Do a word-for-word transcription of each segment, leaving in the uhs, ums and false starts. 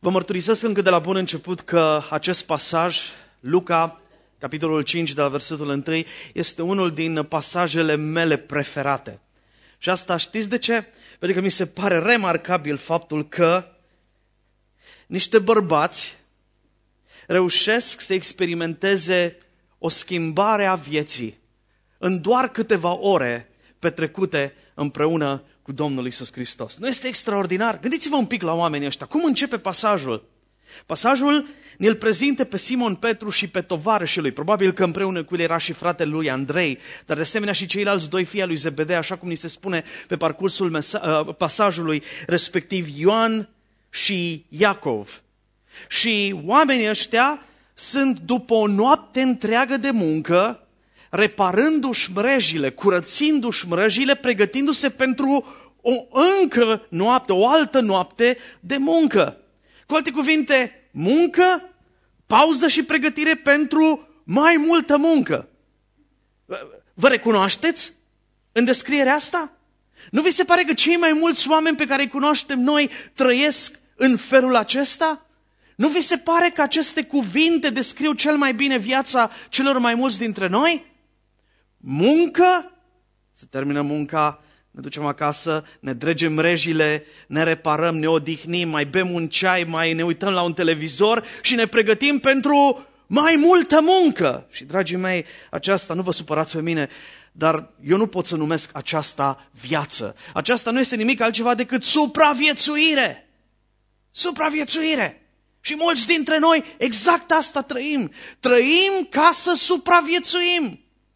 Vă mărturisesc încă de la bun început că acest pasaj, Luca, capitolul cinci, de la versetul unu, este unul din pasajele mele preferate. Și asta știți de ce? Pentru că mi se pare remarcabil faptul că niște bărbați reușesc să experimenteze o schimbare a vieții în doar câteva ore petrecute împreună cu Domnul Iisus Hristos. Nu este extraordinar? Gândiți-vă un pic la oamenii ăștia. Cum începe pasajul? Pasajul ne-l prezintă pe Simon Petru și pe tovarășii lui. Probabil că împreună cu el era și fratele lui Andrei, dar de asemenea și ceilalți doi fii al lui Zebedei, așa cum ni se spune pe parcursul mesa- pasajului respectiv, Ioan și Iacov. Și oamenii ăștia sunt după o noapte întreagă de muncă, reparându-și mrejile, curățindu-și mrejile, pregătindu-se pentru o încă noapte, o altă noapte de muncă. Cu alte cuvinte, muncă, pauză și pregătire pentru mai multă muncă. Vă recunoașteți în descrierea asta? Nu vi se pare că cei mai mulți oameni pe care îi cunoaștem noi trăiesc în felul acesta? Nu vi se pare că aceste cuvinte descriu cel mai bine viața celor mai mulți dintre noi? Muncă, se termină munca, ne ducem acasă, ne dregem mrejile, ne reparăm, ne odihnim, mai bem un ceai, mai ne uităm la un televizor și ne pregătim pentru mai multă muncă. Și, dragii mei, aceasta, nu vă supărați pe mine, dar eu nu pot să numesc aceasta viață. Aceasta nu este nimic altceva decât supraviețuire. Supraviețuire. Și mulți dintre noi exact asta trăim. Trăim ca să supraviețuim.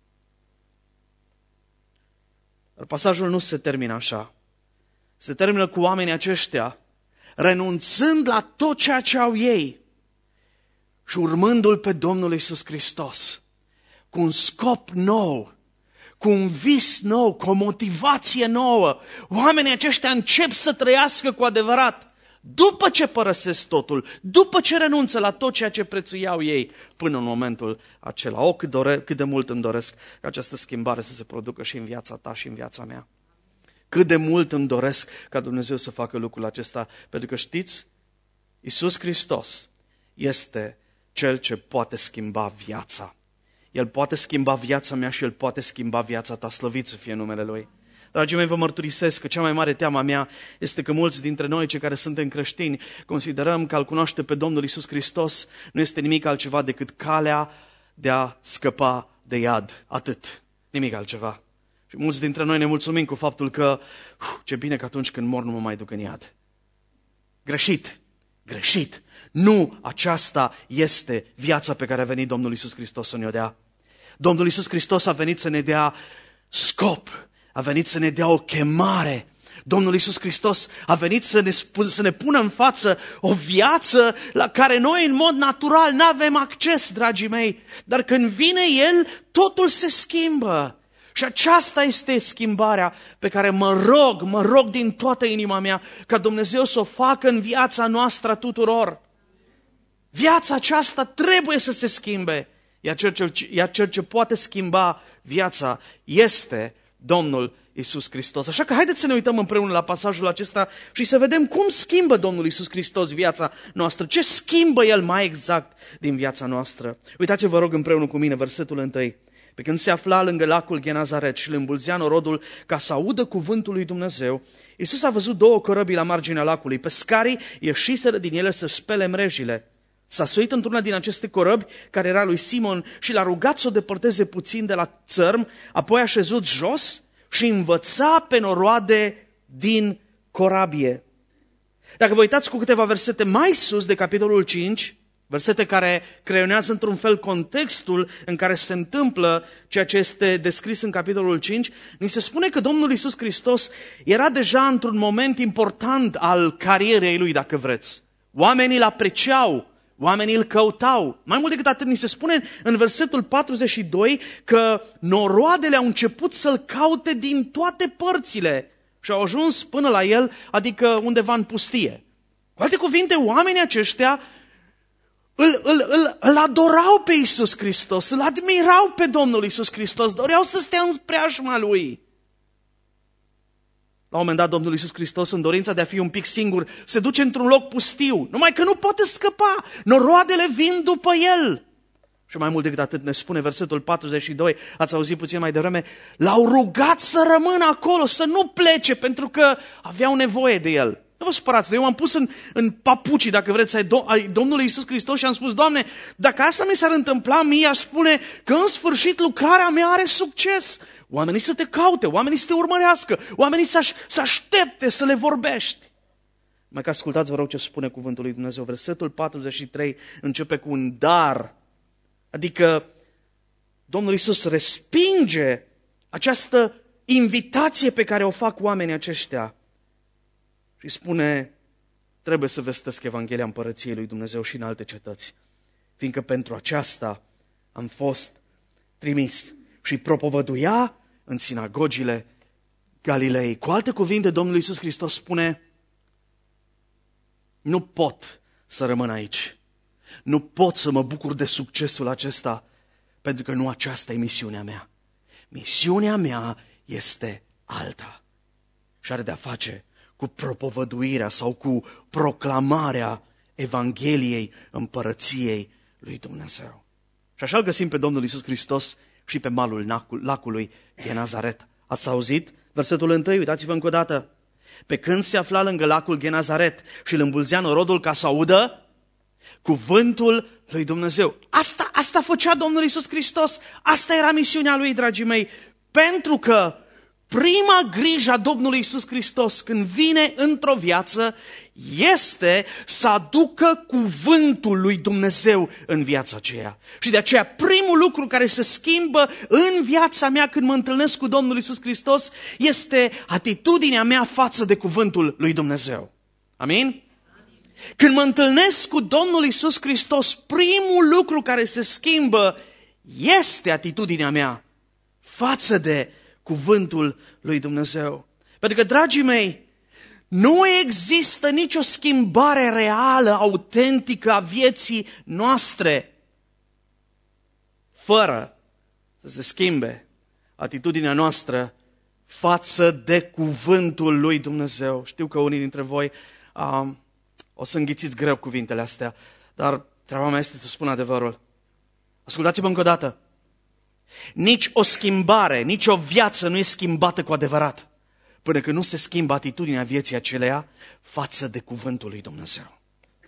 Dar pasajul nu se termină așa. Se termină cu oamenii aceștia renunțând la tot ceea ce au ei și urmându-L pe Domnul Iisus Hristos cu un scop nou, cu un vis nou, cu o motivație nouă. Oamenii aceștia încep să trăiască cu adevărat după ce părăsesc totul, după ce renunță la tot ceea ce prețuiau ei până în momentul acela. O, cât, dore, cât de mult îmi doresc ca această schimbare să se producă și în viața ta și în viața mea. Cât de mult îmi doresc ca Dumnezeu să facă lucrul acesta, pentru că știți, Iisus Hristos este Cel ce poate schimba viața. El poate schimba viața mea și El poate schimba viața ta, slăvit să fie numele Lui. Dragii mei, vă mărturisesc că cea mai mare teama mea este că mulți dintre noi, cei care suntem creștini, considerăm că a-L cunoaște pe Domnul Iisus Hristos nu este nimic altceva decât calea de a scăpa de iad. Atât. Nimic altceva. Și mulți dintre noi ne mulțumim cu faptul că uf, ce bine că atunci când mor nu mă mai duc în iad. Greșit. Greșit. Nu aceasta este viața pe care a venit Domnul Iisus Hristos să ne-o dea. Domnul Iisus Hristos a venit să ne dea scop. A venit să ne dea o chemare. Domnul Iisus Hristos a venit să ne, să ne pună în față o viață la care noi în mod natural nu avem acces, dragii mei. Dar când vine El, totul se schimbă. Și aceasta este schimbarea pe care mă rog, mă rog din toată inima mea ca Dumnezeu să o facă în viața noastră tuturor. Viața aceasta trebuie să se schimbe. Iar cel ce, iar cel ce poate schimba viața este Domnul Iisus Hristos. Așa că haideți să ne uităm împreună la pasajul acesta și să vedem cum schimbă Domnul Iisus Hristos viața noastră. Ce schimbă El mai exact din viața noastră? Uitați-vă, vă rog, împreună cu mine versetul unu. Pe când se afla lângă lacul Genazaret și îl îmbulzea norodul ca să audă cuvântul lui Dumnezeu, Iisus a văzut două corăbii la marginea lacului. Pescarii ieșiseră din ele să spele mrejile. S-a suit într-una din aceste corăbi, care era lui Simon, și l-a rugat să o depărteze puțin de la țărm, apoi a șezut jos și învăța pe noroade din corabie. Dacă vă uitați cu câteva versete mai sus de capitolul cinci, versete care creionează într-un fel contextul în care se întâmplă ceea ce este descris în capitolul cinci, ni se spune că Domnul Iisus Hristos era deja într-un moment important al carierei Lui, dacă vreți. Oamenii îl apreciau, oamenii îl căutau. Mai mult decât atât, ni se spune în versetul patruzeci și doi că noroadele au început să-L caute din toate părțile și au ajuns până la El, adică undeva în pustie. Cu alte cuvinte, oamenii aceștia îl, îl, îl, îl adorau pe Iisus Hristos, îl admirau pe Domnul Iisus Hristos, doreau să stea în preajma Lui. La un moment dat, Domnul Iisus Hristos, în dorința de a fi un pic singur, se duce într-un loc pustiu, numai că nu poate scăpa, noroadele vin după el. Și mai mult decât atât ne spune versetul patruzeci și doi, ați auzit puțin mai devreme, l-au rugat să rămână acolo, să nu plece, pentru că aveau nevoie de el. Nu vă supărați, eu m-am pus în, în papucii, dacă vreți, ai, Do- ai Domnului Iisus Hristos și am spus, Doamne, dacă asta mi s-ar întâmpla mie, aș spune că în sfârșit lucrarea mea are succes. Oamenii să te caute, oamenii să te urmărească, oamenii să, aș, să aștepte să le vorbești. Mai că ascultați, vă rog, ce spune cuvântul lui Dumnezeu. Versetul patruzeci și trei începe cu un dar. Adică Domnul Iisus respinge această invitație pe care o fac oamenii aceștia și spune, trebuie să vestesc Evanghelia Împărăției lui Dumnezeu și în alte cetăți, fiindcă pentru aceasta am fost trimis. Și propovăduia în sinagogile Galilei. Cu alte cuvinte, Domnul Iisus Hristos spune, nu pot să rămân aici. Nu pot să mă bucur de succesul acesta, pentru că nu aceasta e misiunea mea. Misiunea mea este alta și are de-a face cu propovăduirea sau cu proclamarea Evangheliei Împărăției lui Dumnezeu. Și așa îl găsim pe Domnul Iisus Hristos și pe malul lacului Genazaret. Ați auzit? Versetul unu, uitați-vă încă o dată. Pe când se afla lângă lacul Genazaret și îl îmbulzea norodul ca să audă cuvântul lui Dumnezeu. Asta, asta făcea Domnul Iisus Hristos. Asta era misiunea lui, dragii mei. Pentru că prima grijă a Domnului Iisus Hristos când vine într-o viață este să aducă cuvântul lui Dumnezeu în viața aceea. Și de aceea primul lucru care se schimbă în viața mea când mă întâlnesc cu Domnul Iisus Hristos este atitudinea mea față de cuvântul lui Dumnezeu. Amin? Când mă întâlnesc cu Domnul Iisus Hristos, primul lucru care se schimbă este atitudinea mea față de cuvântul lui Dumnezeu. Pentru că, dragii mei, nu există nicio schimbare reală, autentică a vieții noastre fără să se schimbe atitudinea noastră față de cuvântul lui Dumnezeu. Știu că unii dintre voi um, o să înghițiți greu cuvintele astea, dar treaba mea este să spun adevărul. Ascultați-mă încă o dată. Nici o schimbare, nici o viață nu e schimbată cu adevărat până când nu se schimbă atitudinea vieții aceleia față de cuvântul lui Dumnezeu.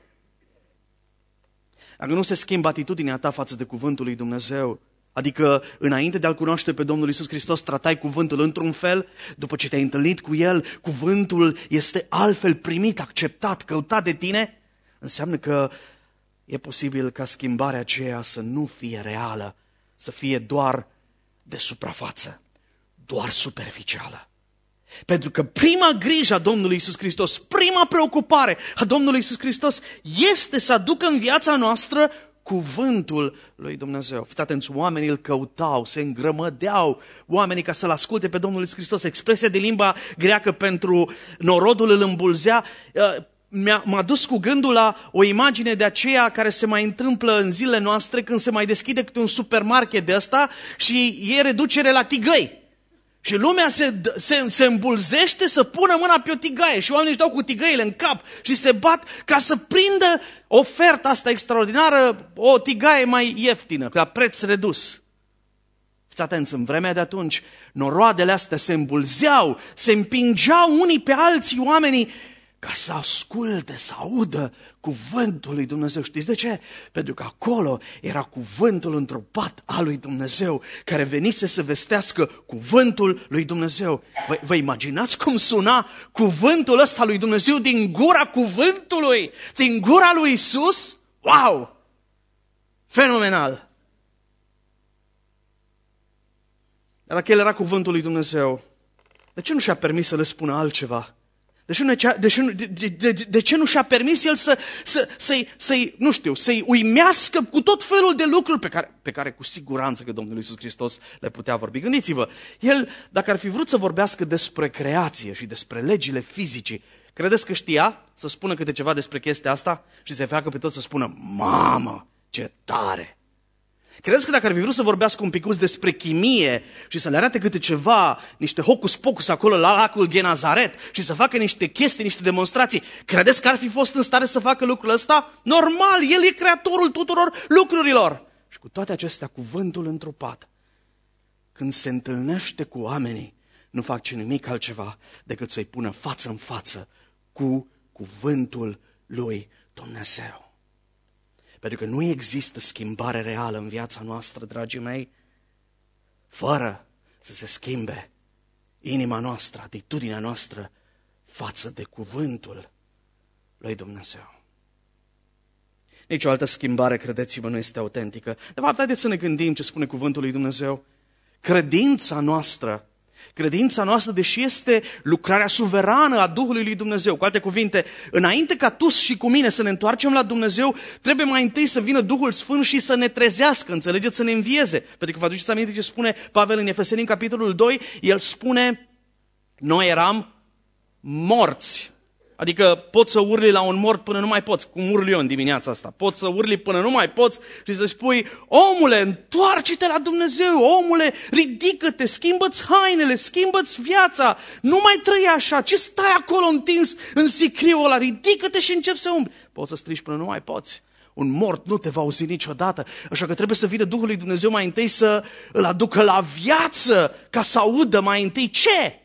Dacă nu se schimbă atitudinea ta față de cuvântul lui Dumnezeu, adică înainte de a-L cunoaște pe Domnul Iisus Hristos, tratai cuvântul într-un fel, după ce te-ai întâlnit cu El, cuvântul este altfel primit, acceptat, căutat de tine, înseamnă că e posibil ca schimbarea aceea să nu fie reală, să fie doar de suprafață, doar superficială. Pentru că prima grijă a Domnului Iisus Hristos, prima preocupare a Domnului Iisus Hristos este să aducă în viața noastră cuvântul lui Dumnezeu. Fiți atenți, oamenii îl căutau, se îngrămădeau, oamenii ca să-L asculte pe Domnul Iisus Hristos. Expresia de limba greacă pentru norodul îl îmbulzea, M-a, m-a dus cu gândul la o imagine de aceea care se mai întâmplă în zilele noastre când se mai deschide câte un supermarket de ăsta și e reducere la tigăi. Și lumea se, se, se îmbulzește să pună mâna pe o tigaie și oamenii își dau cu tigăile în cap și se bat ca să prindă oferta asta extraordinară, o tigaie mai ieftină, la preț redus. Fiți atenți, în vremea de atunci, noroadele astea se îmbulzeau, se împingeau unii pe alții oamenii ca să asculte, să audă cuvântul lui Dumnezeu. Știți de ce? Pentru că acolo era cuvântul întrupat al lui Dumnezeu, care venise să vestească cuvântul lui Dumnezeu. Vă, vă imaginați cum suna cuvântul ăsta lui Dumnezeu din gura cuvântului, din gura lui Iisus? Wow! Fenomenal! Dar dacă el era cuvântul lui Dumnezeu, de ce nu și-a permis să le spună altceva? De ce, nu, de, ce, de, de, de ce nu și-a permis el să, să, să-i, să-i, nu știu, să-i uimească cu tot felul de lucruri pe care, pe care cu siguranță că Domnul Iisus Hristos le putea vorbi? Gândiți-vă, el, dacă ar fi vrut să vorbească despre creație și despre legile fizicii, credeți că știa să spună câte ceva despre chestia asta și să facă pe toți să spună, mamă, ce tare! Credeți că dacă ar fi vrut să vorbească un picuț despre chimie și să le arate câte ceva, niște hocus-pocus acolo la lacul Genazaret și să facă niște chestii, niște demonstrații, credeți că ar fi fost în stare să facă lucrul ăsta? Normal, El e creatorul tuturor lucrurilor. Și cu toate acestea, cuvântul întrupat, când se întâlnește cu oamenii, nu face nimic altceva decât să-i pună față în față cu cuvântul lui Dumnezeu. Pentru că nu există schimbare reală în viața noastră, dragii mei, fără să se schimbe inima noastră, atitudinea noastră față de cuvântul lui Dumnezeu. Nici o altă schimbare, credeți-mă, nu este autentică. De fapt, haideți să ne gândim ce spune cuvântul lui Dumnezeu. Credința noastră, credința noastră, deși este lucrarea suverană a Duhului lui Dumnezeu, cu alte cuvinte, înainte ca tu și cu mine să ne întoarcem la Dumnezeu, trebuie mai întâi să vină Duhul Sfânt și să ne trezească, înțelegeți, să ne învieze. Pentru că vă aduceți aminte ce spune Pavel în Efeseni, în capitolul doi, el spune, noi eram morți. Adică poți să urli la un mort până nu mai poți, cum urli eu în dimineața asta. Poți să urli până nu mai poți și să spui, omule, întoarce-te la Dumnezeu, omule, ridică-te, schimbă-ți hainele, schimbă-ți viața, nu mai trăi așa, ce stai acolo întins în sicriul ăla, ridică-te și începi să umbli. Poți să strigi până nu mai poți. Un mort nu te va auzi niciodată, așa că trebuie să vină Duhul lui Dumnezeu mai întâi să îl aducă la viață, ca să audă mai întâi ce?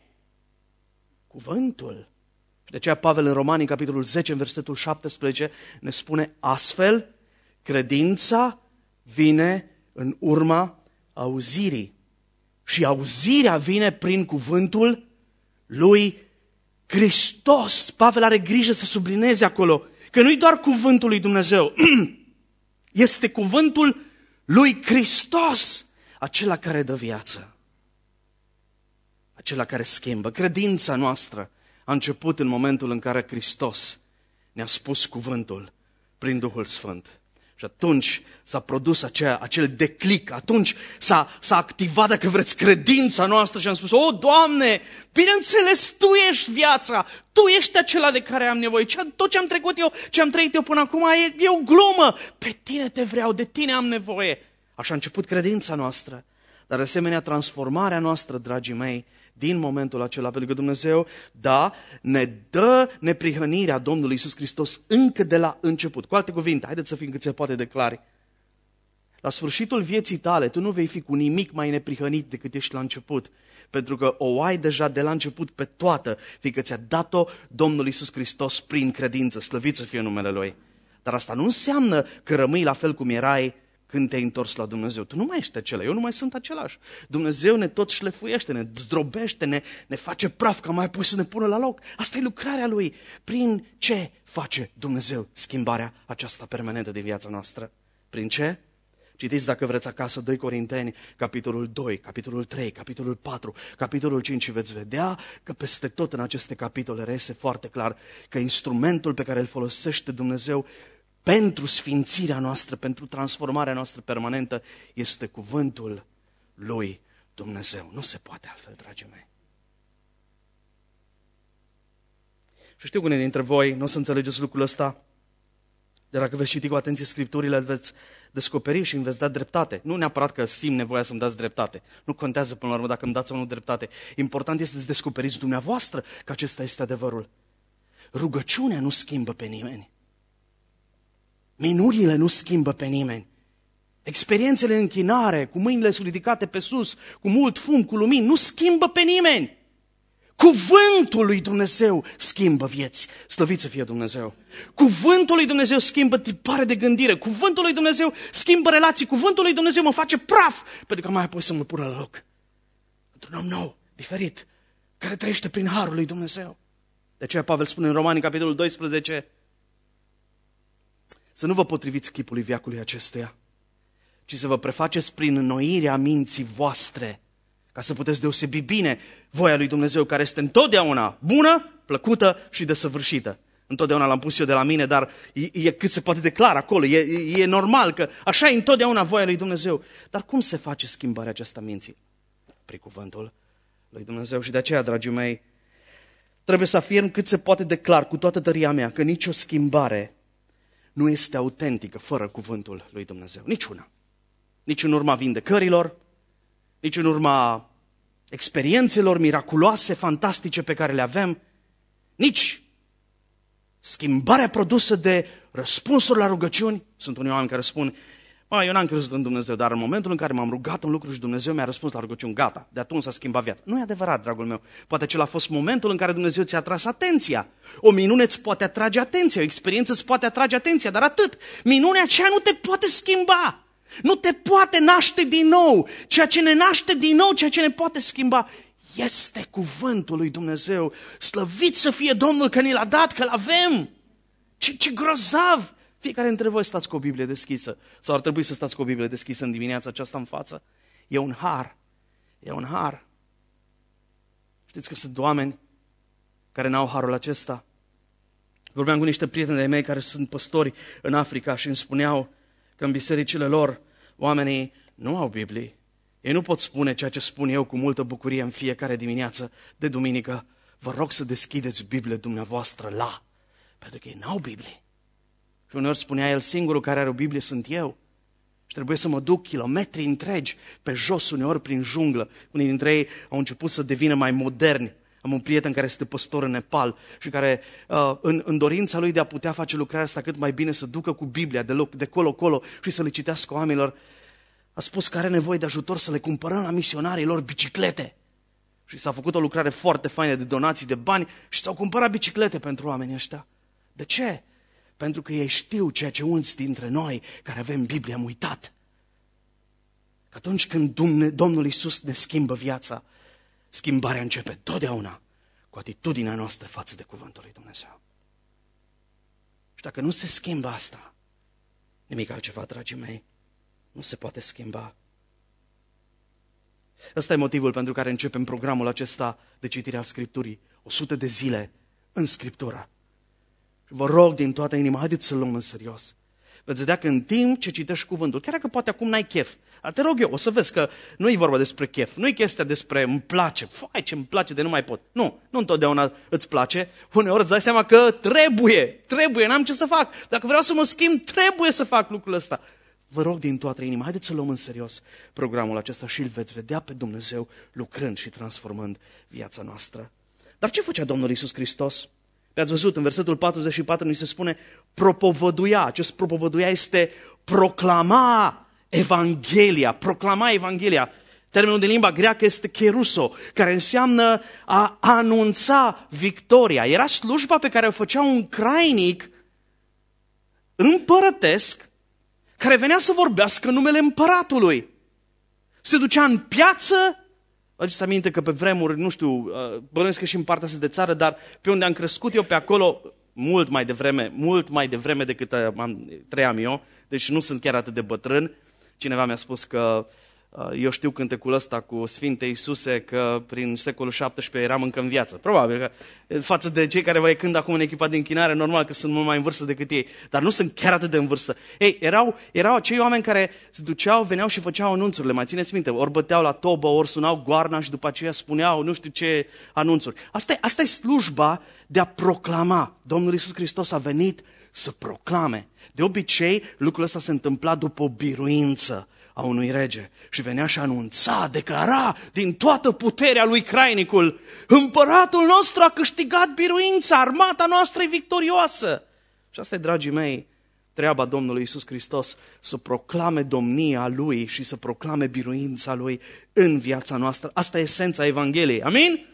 Cuvântul. De aceea Pavel în Romani, capitolul zece, în versetul șaptesprezece, ne spune astfel, credința vine în urma auzirii. Și auzirea vine prin cuvântul lui Hristos. Pavel are grijă să sublineze acolo că nu-i doar cuvântul lui Dumnezeu, este cuvântul lui Hristos, acela care dă viață, acela care schimbă. Credința noastră a început în momentul în care Hristos ne-a spus cuvântul prin Duhul Sfânt. Și atunci s-a produs acea, acel declic, atunci s-a, s-a activat, dacă vreți, credința noastră și am spus, o, Doamne, bineînțeles, Tu ești viața, Tu ești acela de care am nevoie. Tot ce am trecut eu, ce am trăit eu până acum e, e o glumă. Pe Tine te vreau, de Tine am nevoie. Așa a început credința noastră. Dar de asemenea transformarea noastră, dragii mei, din momentul acela, pentru că Dumnezeu, da, ne dă neprihănirea Domnului Iisus Hristos încă de la început. Cu alte cuvinte, haideți să fim cât se poate de clari. La sfârșitul vieții tale, tu nu vei fi cu nimic mai neprihănit decât ești la început, pentru că o ai deja de la început pe toată, fiindcă ți-a dat-o Domnul Iisus Hristos prin credință, slăvit să fie numele Lui. Dar asta nu înseamnă că rămâi la fel cum erai când te-ai întors la Dumnezeu. Tu nu mai ești acela, eu nu mai sunt același. Dumnezeu ne tot șlefuiește, ne zdrobește, ne, ne face praf ca mai apoi să ne pună la loc. Asta e lucrarea Lui. Prin ce face Dumnezeu schimbarea aceasta permanentă din viața noastră? Prin ce? Citiți dacă vreți acasă doi Corinteni, capitolul doi, capitolul trei, capitolul patru, capitolul cinci și veți vedea că peste tot în aceste capitole reiese foarte clar că instrumentul pe care îl folosește Dumnezeu pentru sfințirea noastră, pentru transformarea noastră permanentă, este cuvântul lui Dumnezeu. Nu se poate altfel, dragii mei. Și știu că unii dintre voi nu o să înțelegeți lucrul ăsta, dar dacă veți citi cu atenție Scripturile, veți descoperi și îmi veți da dreptate. Nu neapărat că simt nevoia să-mi dați dreptate. Nu contează până la urmă dacă îmi dați sau nu dreptate. Important este să descoperiți dumneavoastră că acesta este adevărul. Rugăciunea nu schimbă pe nimeni. Minurile nu schimbă pe nimeni. Experiențele în închinare, cu mâinile ridicate pe sus, cu mult fum, cu lumini, nu schimbă pe nimeni. Cuvântul lui Dumnezeu schimbă vieți. Slăvit să fie Dumnezeu. Cuvântul lui Dumnezeu schimbă tipare de gândire. Cuvântul lui Dumnezeu schimbă relații. Cuvântul lui Dumnezeu mă face praf, pentru că mai apoi să mă pună la loc. Într-un om nou, diferit, care trăiește prin harul lui Dumnezeu. De aceea Pavel spune în Romani, capitolul doisprezece, să nu vă potriviți chipului veacului acesteia, ci să vă prefaceți prin înnoirea minții voastre, ca să puteți deosebi bine voia lui Dumnezeu, care este întotdeauna bună, plăcută și desăvârșită. Întotdeauna l-am pus eu de la mine, dar e, e cât se poate de clar acolo, e, e normal că așa e întotdeauna voia lui Dumnezeu. Dar cum se face schimbarea aceasta minții? Prin cuvântul lui Dumnezeu. Și de aceea, dragii mei, trebuie să afirm cât se poate de clar, cu toată tăria mea, că nicio schimbare nu este autentică fără cuvântul lui Dumnezeu. Niciuna. nici în urma vindecărilor, nici în urma experiențelor miraculoase, fantastice pe care le avem, nici schimbarea produsă de răspunsuri la rugăciuni. Sunt unii oameni care spun, mă, eu n-am crezut în Dumnezeu, dar în momentul în care m-am rugat un lucru și Dumnezeu mi-a răspuns la rugăciuni, gata, de atunci s-a schimbat viața. Nu e adevărat, dragul meu. Poate acela a fost momentul în care Dumnezeu ți-a atras atenția. O minune îți poate atrage atenția, o experiență îți poate atrage atenția, dar atât. Minunea aceea nu te poate schimba. Nu te poate naște din nou. Ceea ce ne naște din nou, ceea ce ne poate schimba, este cuvântul lui Dumnezeu. Slăvit să fie Domnul că ni l-a dat, că l-avem. Ce, ce grozav! Fiecare dintre voi stați cu o Biblie deschisă. Sau ar trebui să stați cu o Biblie deschisă în dimineața aceasta în față. E un har. E un har. Știți că sunt oameni care n-au harul acesta. Vorbeam cu niște prieteni de mei care sunt păstori în Africa și îmi spuneau că în bisericile lor oamenii nu au Biblie. Ei nu pot spune ceea ce spun eu cu multă bucurie în fiecare dimineață de duminică. Vă rog să deschideți Biblia dumneavoastră la. Pentru că ei n-au Biblie. Și uneori spunea el, singurul care are o Biblie sunt eu. Și trebuie să mă duc kilometri întregi pe jos, uneori prin junglă. Unii dintre ei au început să devină mai moderni. Am un prieten care este păstor în Nepal și care, uh, în, în dorința lui de a putea face lucrarea asta cât mai bine, să ducă cu Biblia de, loc, de colo-colo și să le citească oamenilor, a spus că are nevoie de ajutor să le cumpărăm la misionarii lor biciclete. Și s-a făcut o lucrare foarte faină de donații de bani și s-au cumpărat biciclete pentru oamenii ăștia. De ce? Pentru că ei știu ceea ce unți dintre noi care avem Biblia am uitat. Că atunci când Domnul Iisus ne schimbă viața, schimbarea începe totdeauna cu atitudinea noastră față de cuvântul lui Dumnezeu. Și dacă nu se schimbă asta, nimic altceva, dragii mei, nu se poate schimba. Ăsta e motivul pentru care începem programul acesta de citire a Scripturii. o sută de zile în Scriptură. Și vă rog din toată inima, haideți să-l luăm în serios. Veți vedea că în timp ce citești cuvântul, chiar dacă poate acum n-ai chef, dar te rog eu, o să vezi că nu e vorba despre chef, nu e chestia despre îmi place, fai ce îmi place de nu mai pot. Nu, nu întotdeauna îți place, uneori îți dai seama că trebuie, trebuie, n-am ce să fac. Dacă vreau să mă schimb, trebuie să fac lucrul ăsta. Vă rog din toată inima, haideți să luăm în serios programul acesta și îl veți vedea pe Dumnezeu lucrând și transformând viața noastră. Dar ce făcea Domnul Iisus Hristos? Pe-ați văzut, în versetul patruzeci și patru ni se spune propovăduia. Acest propovăduia este proclama Evanghelia, proclama Evanghelia. Termenul din limba greacă este keruso, care înseamnă a anunța victoria. Era slujba pe care o făcea un crainic împărătesc care venea să vorbească în numele împăratului. Se ducea în piață. Aduceți aminte că pe vremuri, nu știu, bănuiesc că și în partea asta de țară, dar pe unde am crescut eu pe acolo, mult mai devreme, mult mai devreme decât am, trăiam eu, deci nu sunt chiar atât de bătrân. Cineva mi-a spus că eu știu cântecul ăsta cu Sfinte Iisuse, că prin secolul șaptesprezece eram încă în viață. Probabil că față de cei care vă cânt acum în echipa de închinare, normal că sunt mult mai în vârstă decât ei, dar nu sunt chiar atât de în vârstă. Ei, erau, erau acei oameni care se duceau, veneau și făceau anunțurile, mai țineți minte, ori băteau la tobă, ori sunau goarna și după aceea spuneau nu știu ce anunțuri. Asta e, asta e slujba de a proclama. Domnul Iisus Hristos a venit să proclame. De obicei, lucrul ăsta se întâmpla după o biruință a unui rege și venea și anunța, declara din toată puterea lui crainicul: împăratul nostru a câștigat biruința, armata noastră e victorioasă. Și asta e, dragii mei, treaba Domnului Iisus Hristos, să proclame domnia Lui și să proclame biruința Lui în viața noastră. Asta e esența Evangheliei. Amin? Amin.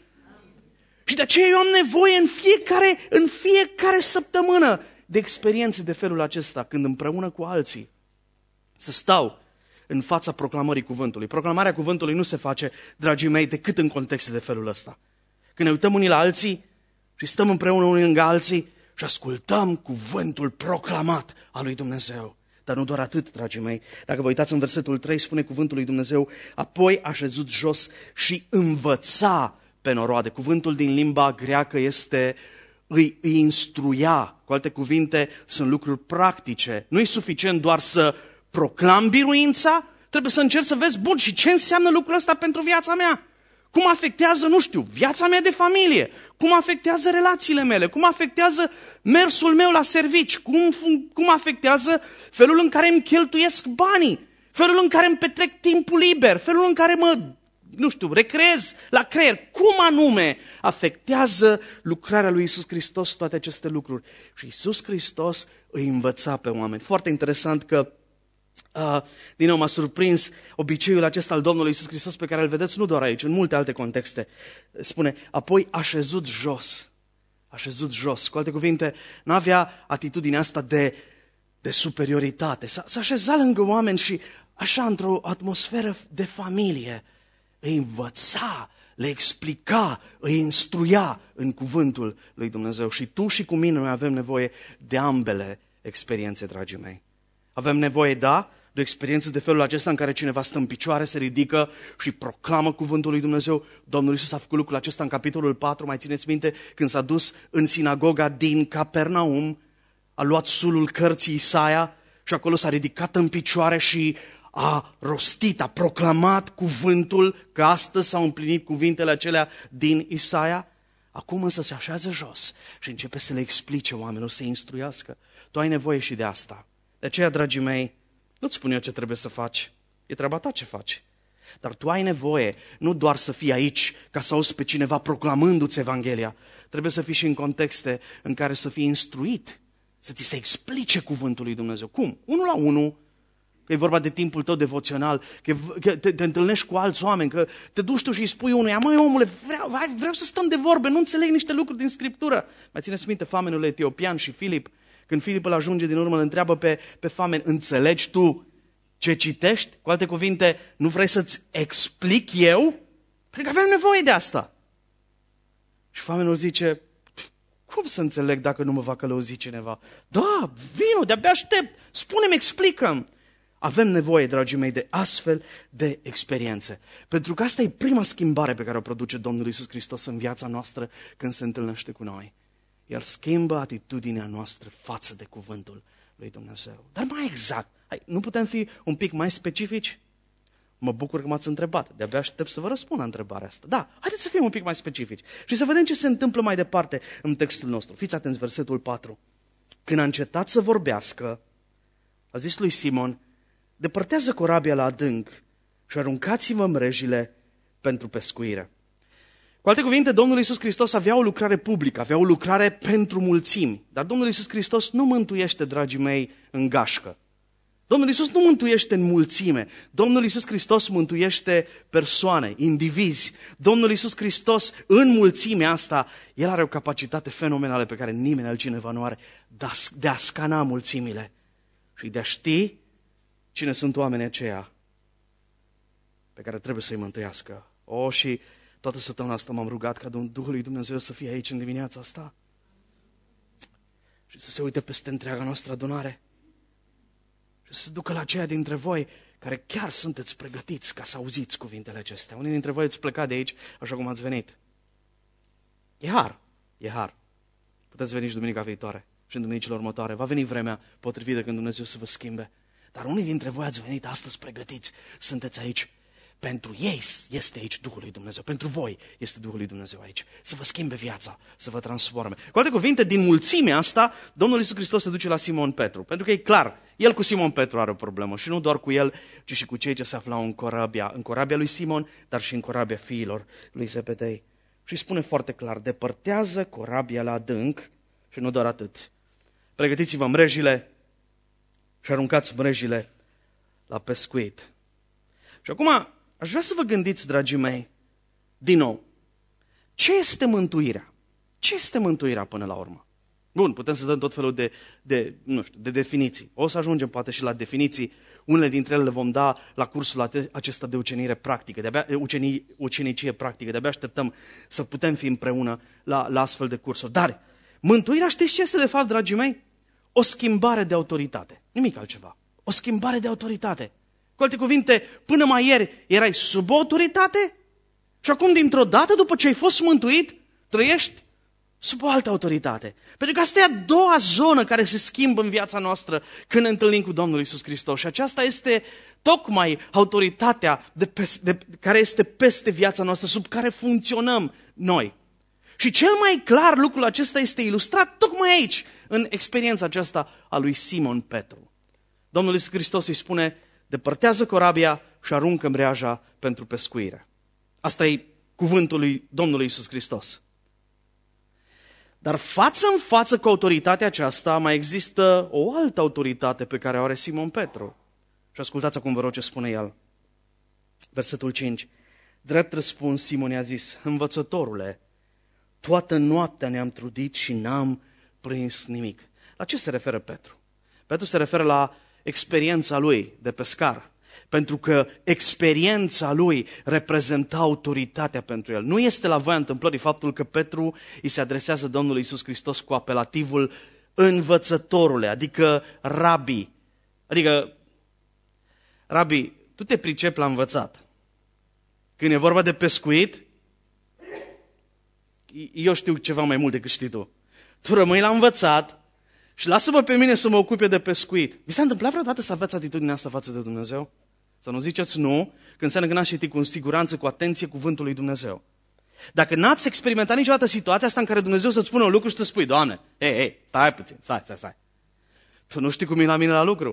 Și de aceea eu am nevoie în fiecare, în fiecare săptămână de experiențe de felul acesta, când împreună cu alții să stau în fața proclamării cuvântului. Proclamarea cuvântului nu se face, dragii mei, decât în contexte de felul ăsta. Când ne uităm unii la alții și stăm împreună unii lângă alții și ascultăm cuvântul proclamat al lui Dumnezeu. Dar nu doar atât, dragii mei. Dacă vă uitați în versetul trei, spune cuvântul lui Dumnezeu: apoi a șezut jos și învăța pe noroade. Cuvântul din limba greacă este îi, îi instruia. Cu alte cuvinte, sunt lucruri practice. Nu e suficient doar să proclam biruința, trebuie să încerci să vezi, bun, și ce înseamnă lucrul ăsta pentru viața mea? Cum afectează, nu știu, viața mea de familie? Cum afectează relațiile mele? Cum afectează mersul meu la servici? Cum, cum afectează felul în care îmi cheltuiesc banii? felul în care îmi petrec timpul liber, felul în care mă, nu știu, recreez la creier. Cum anume afectează lucrarea lui Iisus Hristos toate aceste lucruri? Și Iisus Hristos îi învăța pe oameni. Foarte interesant că Uh, din nou m-a surprins obiceiul acesta al Domnului Iisus Hristos pe care îl vedeți nu doar aici, în multe alte contexte. Spune, apoi a șezut jos. A șezut jos. Cu alte cuvinte, n-avea atitudinea asta de, de superioritate. S-a, s-a așezat lângă oameni și așa, într-o atmosferă de familie, îi învăța, le explica, îi instruia în cuvântul lui Dumnezeu. Și tu și cu mine noi avem nevoie de ambele experiențe, dragii mei. Avem nevoie, da, de o experiență de felul acesta în care cineva stă în picioare, se ridică și proclamă cuvântul lui Dumnezeu. Domnul Iisus a făcut lucrul acesta în capitolul patru, mai țineți minte, când s-a dus în sinagoga din Capernaum, a luat sulul cărții Isaia și acolo s-a ridicat în picioare și a rostit, a proclamat cuvântul, că astăzi s-au împlinit cuvintele acelea din Isaia. Acum însă se așează jos și începe să le explice oamenilor, să instruiască. Tu ai nevoie și de asta. De aceea, dragii mei, nu-ți spun eu ce trebuie să faci, e treaba ta ce faci. Dar tu ai nevoie nu doar să fii aici ca să auzi pe cineva proclamându-ți Evanghelia, trebuie să fii și în contexte în care să fii instruit, să ți se explice cuvântul lui Dumnezeu. Cum? Unul la unul, că e vorba de timpul tău devoțional, că te, te întâlnești cu alți oameni, că te duci tu și îi spui unuia, măi omule, vreau, vreau să stăm de vorbe, nu înțeleg niște lucruri din Scriptură. Mai țineți minte famenul etiopian și Filip? Când Filip îl ajunge din urmă, îl întreabă pe, pe famen, înțelegi tu ce citești? Cu alte cuvinte, nu vrei să-ți explic eu? Pentru că avem nevoie de asta. Și famenul zice, cum să înțeleg dacă nu mă va călăuzi cineva? Da, vino, de-abia aștept, spune-mi, explică-mi. Avem nevoie, dragii mei, de astfel de experiențe. Pentru că asta e prima schimbare pe care o produce Domnul Iisus Hristos în viața noastră când se întâlnește cu noi. El schimbă atitudinea noastră față de cuvântul lui Dumnezeu. Dar mai exact, hai, nu putem fi un pic mai specifici? Mă bucur că m-ați întrebat, de-abia aștept să vă răspund la întrebarea asta. Da, haideți să fim un pic mai specifici și să vedem ce se întâmplă mai departe în textul nostru. Fiți atenți, versetul patru. Când a încetat să vorbească, a zis lui Simon, depărtează corabia la adânc și aruncați-vă mrejile pentru pescuire. Cu alte cuvinte, Domnul Iisus Hristos avea o lucrare publică, avea o lucrare pentru mulțimi. Dar Domnul Iisus Hristos nu mântuiește, dragii mei, în gașcă. Domnul Iisus nu mântuiește în mulțime. Domnul Iisus Hristos mântuiește persoane, indivizi. Domnul Iisus Hristos, în mulțimea asta, El are o capacitate fenomenală pe care nimeni altcineva nu are, de a scana mulțimile și de a ști cine sunt oamenii aceia pe care trebuie să-i mântuiască. O, și toată săptămâna asta m-am rugat ca Duhul lui Dumnezeu să fie aici în dimineața asta și să se uite peste întreaga noastră adunare și să se ducă la aceia dintre voi care chiar sunteți pregătiți ca să auziți cuvintele acestea. Unii dintre voi ați plecat de aici așa cum ați venit. E har, e har. Puteți veni și duminica viitoare și în duminicile următoare. Va veni vremea potrivită când Dumnezeu să vă schimbe. Dar unii dintre voi ați venit astăzi pregătiți, sunteți aici. Pentru ei este aici Duhul lui Dumnezeu, pentru voi este Duhul lui Dumnezeu aici. Să vă schimbe viața, să vă transforme. Cu alte cuvinte, din mulțimea asta, Domnul Iisus Hristos se duce la Simon Petru. Pentru că e clar, el cu Simon Petru are o problemă și nu doar cu el, ci și cu cei ce se aflau în corabia, în corabia lui Simon, dar și în corabia fiilor lui Zebedei. Și spune foarte clar, depărtează corabia la adânc și nu doar atât. Pregătiți-vă mrejile și aruncați mrejile la pescuit. Și acum aș vrea să vă gândiți, dragii mei, din nou, ce este mântuirea? Ce este mântuirea până la urmă? Bun, putem să dăm tot felul de, de, nu știu, de definiții. O să ajungem poate și la definiții. Unele dintre ele le vom da la cursul acesta de ucenire practică, de-abia, uceni, ucenicie practică. De-abia așteptăm să putem fi împreună la, la astfel de cursuri. Dar mântuirea, știți ce este de fapt, dragii mei? O schimbare de autoritate. Nimic altceva. O schimbare de autoritate. Cu alte cuvinte, până mai ieri erai sub autoritate și acum dintr-o dată, după ce ai fost mântuit, trăiești sub o altă autoritate. Pentru că asta e a doua zonă care se schimbă în viața noastră când ne întâlnim cu Domnul Iisus Hristos. Și aceasta este tocmai autoritatea de peste, de, care este peste viața noastră, sub care funcționăm noi. Și cel mai clar lucrul acesta este ilustrat tocmai aici, în experiența aceasta a lui Simon Petru. Domnul Iisus Hristos îi spune, depărtează corabia și aruncă mreaja pentru pescuire. Asta e cuvântul lui Domnului Iisus Hristos. Dar față în față cu autoritatea aceasta mai există o altă autoritate pe care o are Simon Petru. Și ascultați acum, vă rog, ce spune el. Versetul cinci. Drept răspuns, Simon i-a zis: învățătorule, toată noaptea ne-am trudit și n-am prins nimic. La ce se referă Petru? Petru se referă la experiența lui de pescar. Pentru că experiența lui reprezenta autoritatea pentru el. Nu este la voia întâmplării faptul că Petru îi se adresează Domnului Iisus Hristos cu apelativul învățătorule, adică rabi. Adică, rabi, tu te pricepi la învățat. Când e vorba de pescuit, eu știu ceva mai mult decât știi tu. Tu rămâi la învățat și lasă-mă pe mine să mă ocup eu de pescuit. Vi s-a întâmplat vreodată să aveți atitudinea asta față de Dumnezeu? Să nu ziceți nu, când înseamnă că n-ați citit cu siguranță, cu atenție cuvântul lui Dumnezeu. Dacă n-ați experimentat niciodată situația asta în care Dumnezeu să-ți spună un lucru și să spui: Doamne, ei, ei, stai puțin, stai, stai, stai. Tu nu știi cum e la mine la lucru.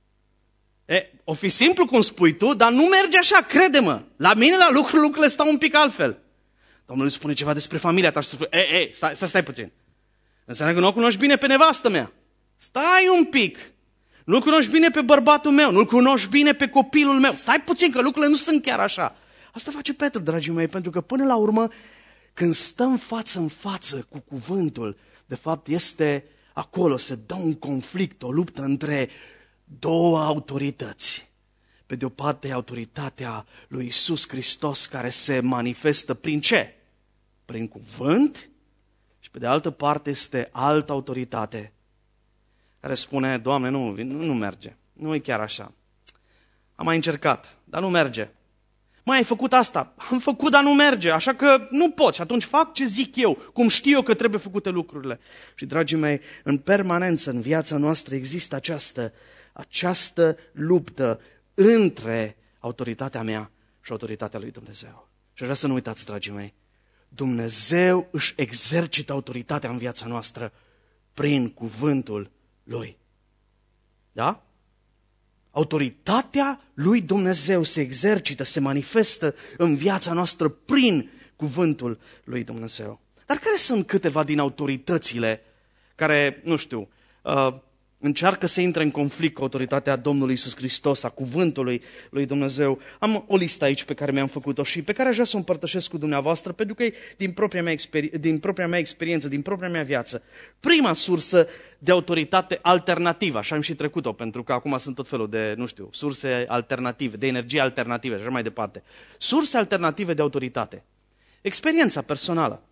E, o fi simplu cum spui tu, dar nu merge așa, crede-mă. La mine la lucru lucrurile stau un pic altfel. Domnul îi spune ceva despre familia ta și spune: ei, ei, stai, stai, stai puțin. Înseamnă că nu o cunoști bine pe nevastă mea. Stai un pic. Nu-l cunoști bine pe bărbatul meu, nu-l cunoști bine pe copilul meu. Stai puțin, că lucrurile nu sunt chiar așa. Asta face Petru, dragii mei, pentru că până la urmă, când stăm față în față cu cuvântul, de fapt este acolo, se dă un conflict, o luptă între două autorități. Pe de o parte e autoritatea lui Iisus Hristos, care se manifestă prin ce? Prin cuvânt. Și pe de altă parte este altă autoritate care spune: Doamne, nu, nu, nu merge, nu e chiar așa. Am mai încercat, dar nu merge. Mai ai făcut asta? Am făcut, dar nu merge, așa că nu pot. Și atunci fac ce zic eu, cum știu eu că trebuie făcute lucrurile. Și, dragii mei, în permanență în viața noastră există această, această luptă între autoritatea mea și autoritatea lui Dumnezeu. Și aș vrea să nu uitați, dragii mei, Dumnezeu își exercită autoritatea în viața noastră prin cuvântul Lui. Da? Autoritatea lui Dumnezeu se exercită, se manifestă în viața noastră prin cuvântul lui Dumnezeu. Dar care sunt câteva din autoritățile care, nu știu, uh, încearcă să intre în conflict cu autoritatea Domnului Iisus Hristos, a cuvântului lui Dumnezeu? Am o listă aici pe care mi-am făcut-o și pe care aș vrea să o împărtășesc cu dumneavoastră, pentru că e din propria mea, experi- din propria mea experiență, din propria mea viață. Prima sursă de autoritate alternativă, așa am și trecut-o, pentru că acum sunt tot felul de, nu știu, surse alternative, de energie alternative și așa mai departe. Surse alternative de autoritate. Experiența personală.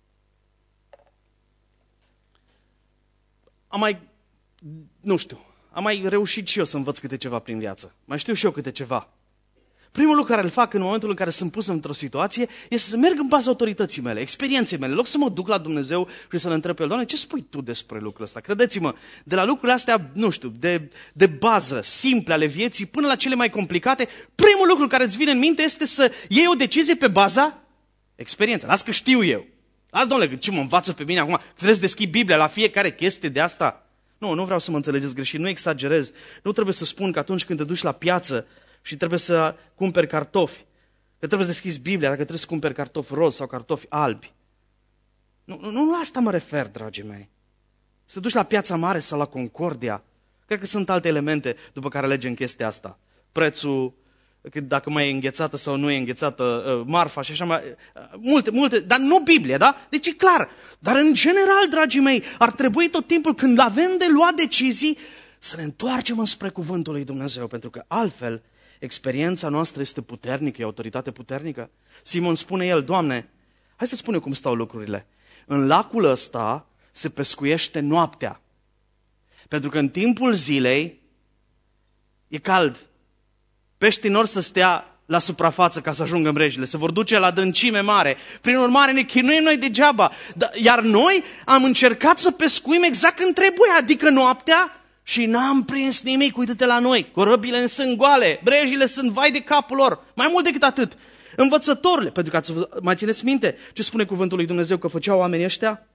Am mai Nu știu, am mai reușit și eu să învăț câte ceva prin viață. Mai știu și eu câte ceva. Primul lucru care îl fac în momentul în care sunt pus într-o situație este să merg în baza autorității mele, experienței mele. În loc să mă duc la Dumnezeu și să-L întreb pe El: Doamne, ce spui Tu despre lucrul ăsta? Credeți-mă, de la lucrurile astea, nu știu, de, de bază, simple ale vieții, până la cele mai complicate, primul lucru care îți vine în minte este să iei o decizie pe baza experienței. Las că știu eu. Las, domnule, ce mă învață pe mine acum? Trebuie să deschid Biblia la fiecare chestie de asta. Nu, nu vreau să mă înțelegeți greșit, nu exagerez. Nu trebuie să spun că atunci când te duci la piață și trebuie să cumperi cartofi, că trebuie să deschizi Biblia dacă trebuie să cumperi cartofi roz sau cartofi albi. Nu, nu, nu la asta mă refer, dragii mei. Să te duci la Piața Mare sau la Concordia. Cred că sunt alte elemente după care alegem chestia asta. Prețul, dacă mai e înghețată sau nu e înghețată, marfa și așa mai... Multe, multe, dar nu Biblie, da? Deci e clar. Dar în general, dragii mei, ar trebui tot timpul când avem de luat decizii să ne întoarcem înspre cuvântul lui Dumnezeu, pentru că altfel experiența noastră este puternică, e autoritate puternică. Simon spune el: Doamne, hai să spun eu cum stau lucrurile. În lacul ăsta se pescuiește noaptea, pentru că în timpul zilei e cald. Peștii n-or să stea la suprafață ca să ajungă în mrejile, se vor duce la adâncime mare. Prin urmare ne chinuim noi degeaba. Iar noi am încercat să pescuim exact când trebuie, adică noaptea, și n-am prins nimic. Uită-te la noi, corăbile sunt goale, brejile sunt vai de capul lor. Mai mult decât atât, învățătorile, pentru că ați, mai țineți minte ce spune cuvântul lui Dumnezeu că făceau oamenii ăștia?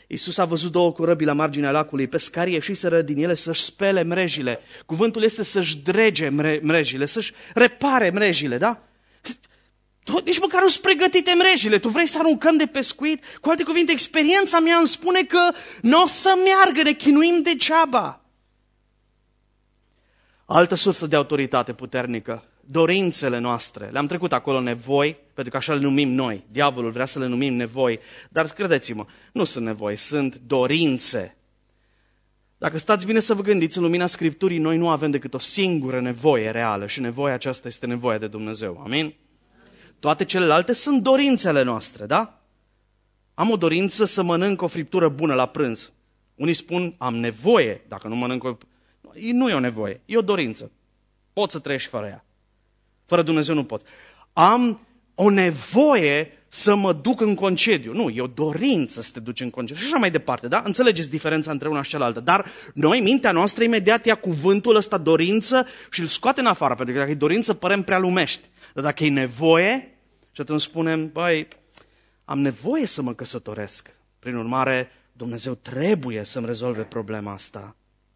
Iisus a văzut două corăbii la marginea lacului, pescarii ieșiseră din ele să-și spele mrejile. Cuvântul este să-și drege mre- mrejile, să-și repare mrejile, da? Tu, nici măcar nu-ți pregătite mrejile, tu vrei să aruncăm de pescuit? Cu alte cuvinte, experiența mea îmi spune că nu o să meargă, ne chinuim degeaba. Altă sursă de autoritate puternică, dorințele noastre. Le-am trecut acolo nevoi, pentru că așa le numim noi. Diavolul vrea să le numim nevoi, dar credeți-mă, nu sunt nevoi, sunt dorințe. Dacă stați bine să vă gândiți, în lumina Scripturii, noi nu avem decât o singură nevoie reală și nevoia aceasta este nevoia de Dumnezeu. Amin? Toate celelalte sunt dorințele noastre, da? Am o dorință să mănânc o friptură bună la prânz. Unii spun, am nevoie, dacă nu mănânc o... Nu e o nevoie, e o dorință. Poți să trăiești fără ea. Fără Dumnezeu nu pot. Am o nevoie să mă duc în concediu. Nu, e o dorință să te duci în concediu. Și așa mai departe, da? Înțelegeți diferența între una și cealaltă. Dar noi, mintea noastră, imediat ia cuvântul ăsta dorință și îl scoate în afară. Pentru că dacă e dorință, părem prea lumești. Dar dacă e nevoie, și atunci spunem, băi, am nevoie să mă căsătoresc. Prin urmare, Dumnezeu trebuie să-mi rezolve problema asta.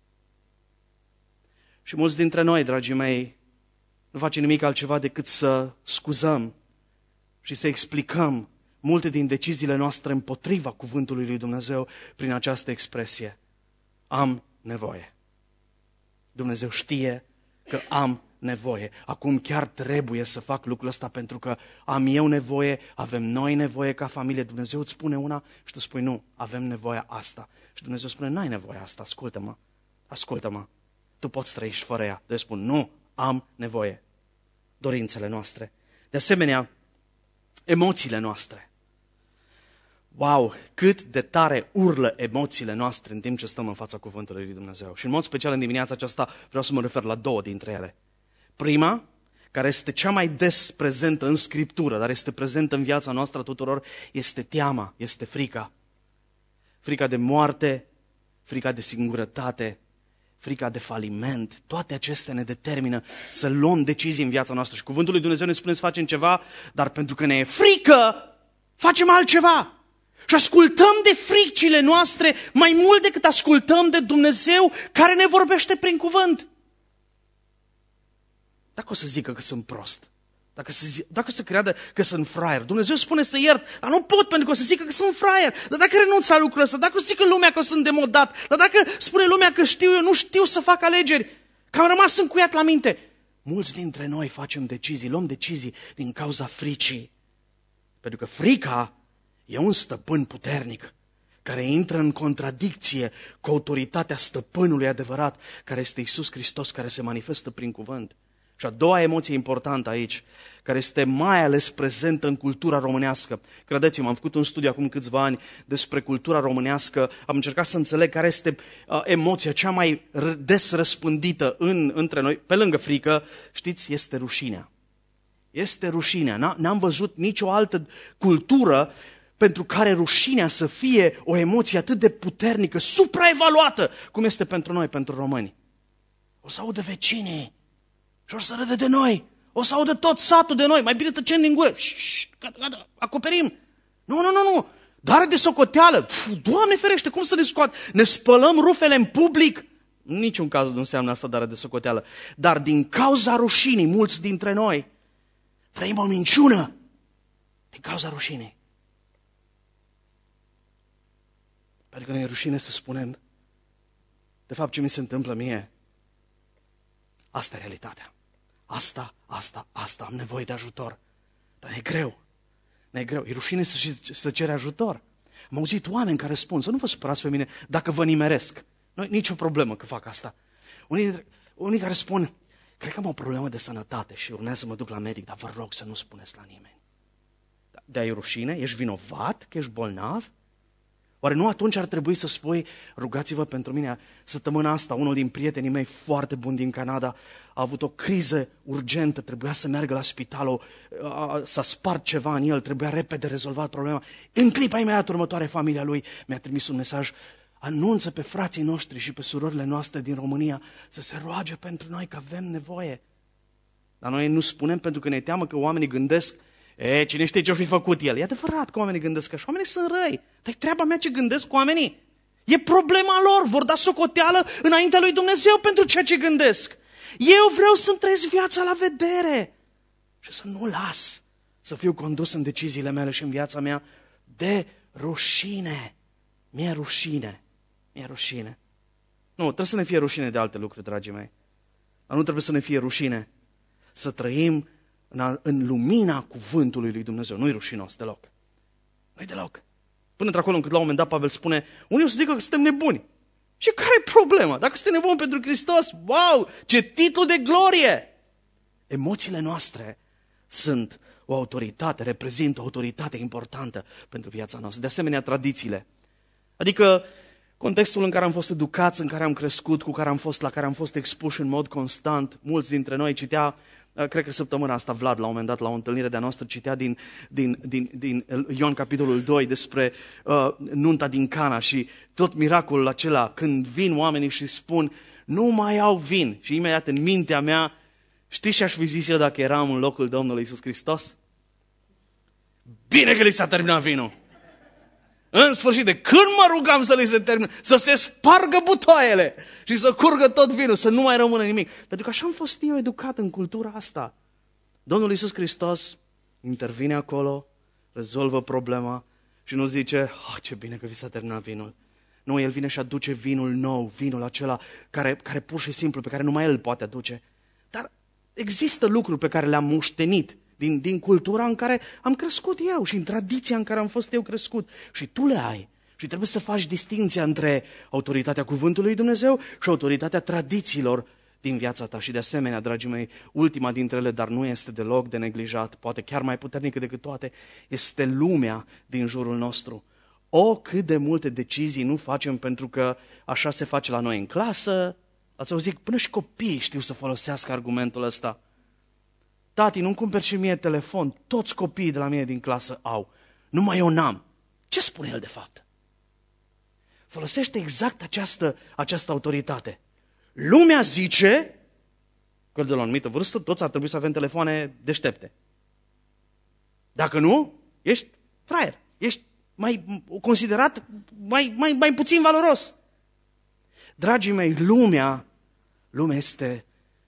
Și mulți dintre noi, dragii mei, nu facem nimic altceva decât să scuzăm și să explicăm multe din deciziile noastre împotriva cuvântului lui Dumnezeu prin această expresie. Am nevoie. Dumnezeu știe că am nevoie. Acum chiar trebuie să fac lucrul ăsta pentru că am eu nevoie, avem noi nevoie ca familie. Dumnezeu îți spune una și tu spui nu, avem nevoia asta. Și Dumnezeu spune, n-ai nevoie asta, ascultă-mă, ascultă-mă. Tu poți trăi și fără ea. Dumnezeu spune, nu, am nevoie. Dorințele noastre. De asemenea, emoțiile noastre. Wow, cât de tare urlă emoțiile noastre în timp ce stăm în fața cuvântului lui Dumnezeu. Și în mod special în dimineața aceasta vreau să mă refer la două dintre ele. Prima, care este cea mai des prezentă în Scriptură, dar este prezentă în viața noastră tuturor, este teama, este frica. Frica de moarte, frica de singurătate, frica de faliment, toate acestea ne determină să luăm decizii în viața noastră. Și cuvântul lui Dumnezeu ne spune să facem ceva, dar pentru că ne e frică, facem altceva. Și ascultăm de fricile noastre mai mult decât ascultăm de Dumnezeu care ne vorbește prin cuvânt. Dacă o să zică că sunt prost, dacă, să zi, dacă o să creadă că sunt fraier, Dumnezeu spune să iert, dar nu pot pentru că o să zică că sunt fraier. Dar dacă renunț la lucrul ăsta, dacă o să zică lumea că sunt demodat, dar dacă spune lumea că știu eu, nu știu să fac alegeri, că am rămas încuiat la minte. Mulți dintre noi facem decizii, luăm decizii din cauza fricii. Pentru că frica e un stăpân puternic care intră în contradicție cu autoritatea stăpânului adevărat, care este Iisus Hristos, care se manifestă prin cuvânt. Și a doua emoție importantă aici, care este mai ales prezentă în cultura românească. Credeți-mă, am făcut un studiu acum câțiva ani despre cultura românească, am încercat să înțeleg care este uh, emoția cea mai des răspândită în, între noi, pe lângă frică, știți, este rușinea. Este rușinea. N-am văzut nicio altă cultură pentru care rușinea să fie o emoție atât de puternică, supraevaluată, cum este pentru noi, pentru români. O să audă vecinii și o să râde de noi. O să audă tot satul de noi. Mai bine tăcem din gură. Șșș, gata, gata, acoperim. Nu, nu, nu, nu. Dare de socoteală. Pf, Doamne ferește, cum să ne scoat? Ne spălăm rufele în public? În niciun caz nu înseamnă asta dare de socoteală. Dar din cauza rușinii, mulți dintre noi trăim o minciună. Din cauza rușinii. Pentru că ne e rușine să spunem, de fapt, ce mi se întâmplă mie, asta e realitatea. Asta, asta, asta, am nevoie de ajutor. Dar e greu, ne e greu, e rușine să, să cere ajutor. Am auzit oameni care spun, să nu vă supărați pe mine dacă vă nimeresc. Nu, nicio problemă că fac asta. Unii, unii care spun, cred că am o problemă de sănătate și urmează să mă duc la medic, dar vă rog să nu spuneți la nimeni. De-aia e rușine? Ești vinovat că ești bolnav? Oare nu atunci ar trebui să spui, rugați-vă pentru mine, săptămâna asta, unul din prietenii mei foarte buni din Canada a avut o criză urgentă, trebuia să meargă la spital, s-a spart ceva în el, trebuia repede rezolvat problema. În clipa imediat următoare, familia lui mi-a trimis un mesaj, anunță pe frații noștri și pe surorile noastre din România să se roage pentru noi că avem nevoie. Dar noi nu spunem pentru că ne teamă că oamenii gândesc, E, cine știe ce-o fi făcut el? E adevărat că oamenii gândesc așa, oamenii sunt răi. Dar e treaba mea ce gândesc oamenii. E problema lor, vor da socoteală înaintea lui Dumnezeu pentru ceea ce gândesc. Eu vreau să-mi trăiesc viața la vedere și să nu las să fiu condus în deciziile mele și în viața mea de rușine. Mi-e rușine. Mi-e rușine. Nu, trebuie să ne fie rușine de alte lucruri, dragii mei. Dar nu trebuie să ne fie rușine să trăim în, în lumina cuvântului lui Dumnezeu. Nu-i rușinos deloc. Nu-i deloc. Până într-acolo încât la un moment dat Pavel spune, unii o să zică că suntem nebuni. Și care e problema? Dacă suntem nebuni pentru Hristos, wow, ce titlu de glorie! Emoțiile noastre sunt o autoritate, reprezintă o autoritate importantă pentru viața noastră. De asemenea, tradițiile. Adică contextul în care am fost educați, în care am crescut, cu care am fost, la care am fost expuși în mod constant. Mulți dintre noi citea, cred că săptămâna asta Vlad, la un moment dat, la o întâlnire de-a noastră, citea din, din, din, din Ioan capitolul doi despre uh, nunta din Cana și tot miracolul acela când vin oamenii și spun nu mai au vin. Și imediat în mintea mea, știi ce aș fi zis eu dacă eram în locul Domnului Iisus Hristos? Bine că li s-a terminat vinul! În sfârșit, de când mă rugam să li se termine, să se spargă butoaiele și să curgă tot vinul, să nu mai rămână nimic. Pentru că așa am fost eu educat în cultura asta. Domnul Iisus Hristos intervine acolo, rezolvă problema și nu zice, oh, ce bine că vi s-a terminat vinul. Nu, El vine și aduce vinul nou, vinul acela care, care pur și simplu, pe care numai El îl poate aduce. Dar există lucruri pe care le-am moștenit Din, din cultura în care am crescut eu și în tradiția în care am fost eu crescut. Și tu le ai. Și trebuie să faci distinția între autoritatea cuvântului lui Dumnezeu și autoritatea tradițiilor din viața ta. Și de asemenea, dragii mei, ultima dintre ele, dar nu este deloc de neglijat, poate chiar mai puternică decât toate, este lumea din jurul nostru. O, cât de multe decizii nu facem pentru că așa se face la noi în clasă. Ați auzit, până și copiii știu să folosească argumentul ăsta. Tati, nu-mi cumperi și mie telefon, toți copiii de la mine din clasă au, numai eu n-am. Ce spune el de fapt? Folosește exact această, această autoritate. Lumea zice că de la o anumită vârstă toți ar trebui să avem telefoane deștepte. Dacă nu, ești fraier, ești mai considerat mai, mai, mai puțin valoros. Dragii mei, lumea, lumea este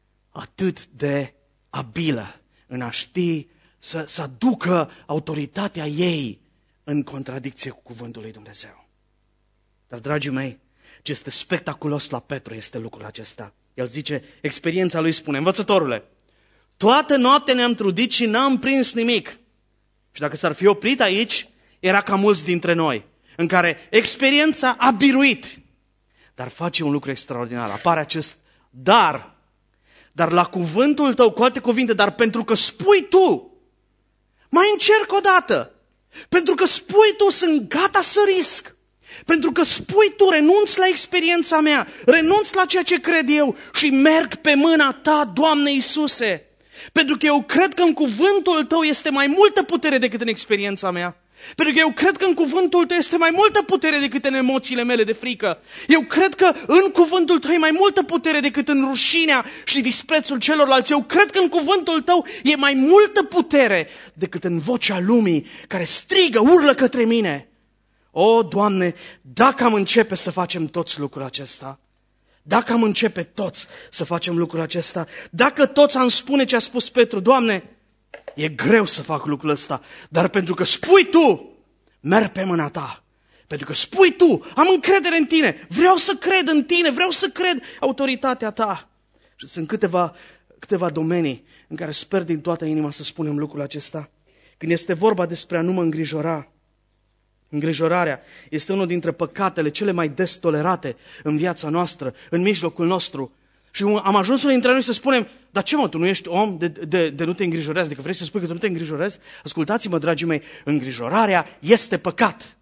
atât de abilă în a ști să, să aducă autoritatea ei în contradicție cu cuvântul lui Dumnezeu. Dar, dragii mei, ce este spectaculos la Petru este lucrul acesta. El zice, experiența lui spune, învățătorule, toată noaptea ne-am trudit și n-am prins nimic. Și dacă s-ar fi oprit aici, era ca mulți dintre noi, în care experiența a biruit. Dar face un lucru extraordinar, apare acest dar. Dar la cuvântul tău, cu alte cuvinte, dar pentru că spui tu, mai încerc o dată. Pentru că spui tu, sunt gata să risc. Pentru că spui tu, renunț la experiența mea, renunț la ceea ce cred eu și merg pe mâna ta, Doamne Iisuse. Pentru că eu cred că în cuvântul tău este mai multă putere decât în experiența mea. Pentru că eu cred că în cuvântul tău este mai multă putere decât în emoțiile mele de frică. Eu cred că în cuvântul tău e mai multă putere decât în rușinea și disprețul celorlalți. Eu cred că în cuvântul tău e mai multă putere decât în vocea lumii care strigă, urlă către mine. O, Doamne, dacă am începe să facem toți lucrul acesta, dacă am începe toți să facem lucrul acesta, dacă toți am spune ce a spus Petru, Doamne, e greu să fac lucrul ăsta, dar pentru că spui tu, merg pe mâna ta. Pentru că spui tu, am încredere în tine, vreau să cred în tine, vreau să cred autoritatea ta. Și sunt câteva, câteva domenii în care sper din toată inima să spunem lucrul acesta. Când este vorba despre a nu mă îngrijora, îngrijorarea este unul dintre păcatele cele mai des tolerate în viața noastră, în mijlocul nostru. Și am ajuns unul dintre noi să spunem, dar ce mă, tu nu ești om de, de, de nu te îngrijorezi, adică vrei să spui că tu nu te îngrijorezi? Ascultați-mă, dragii mei, îngrijorarea este păcat.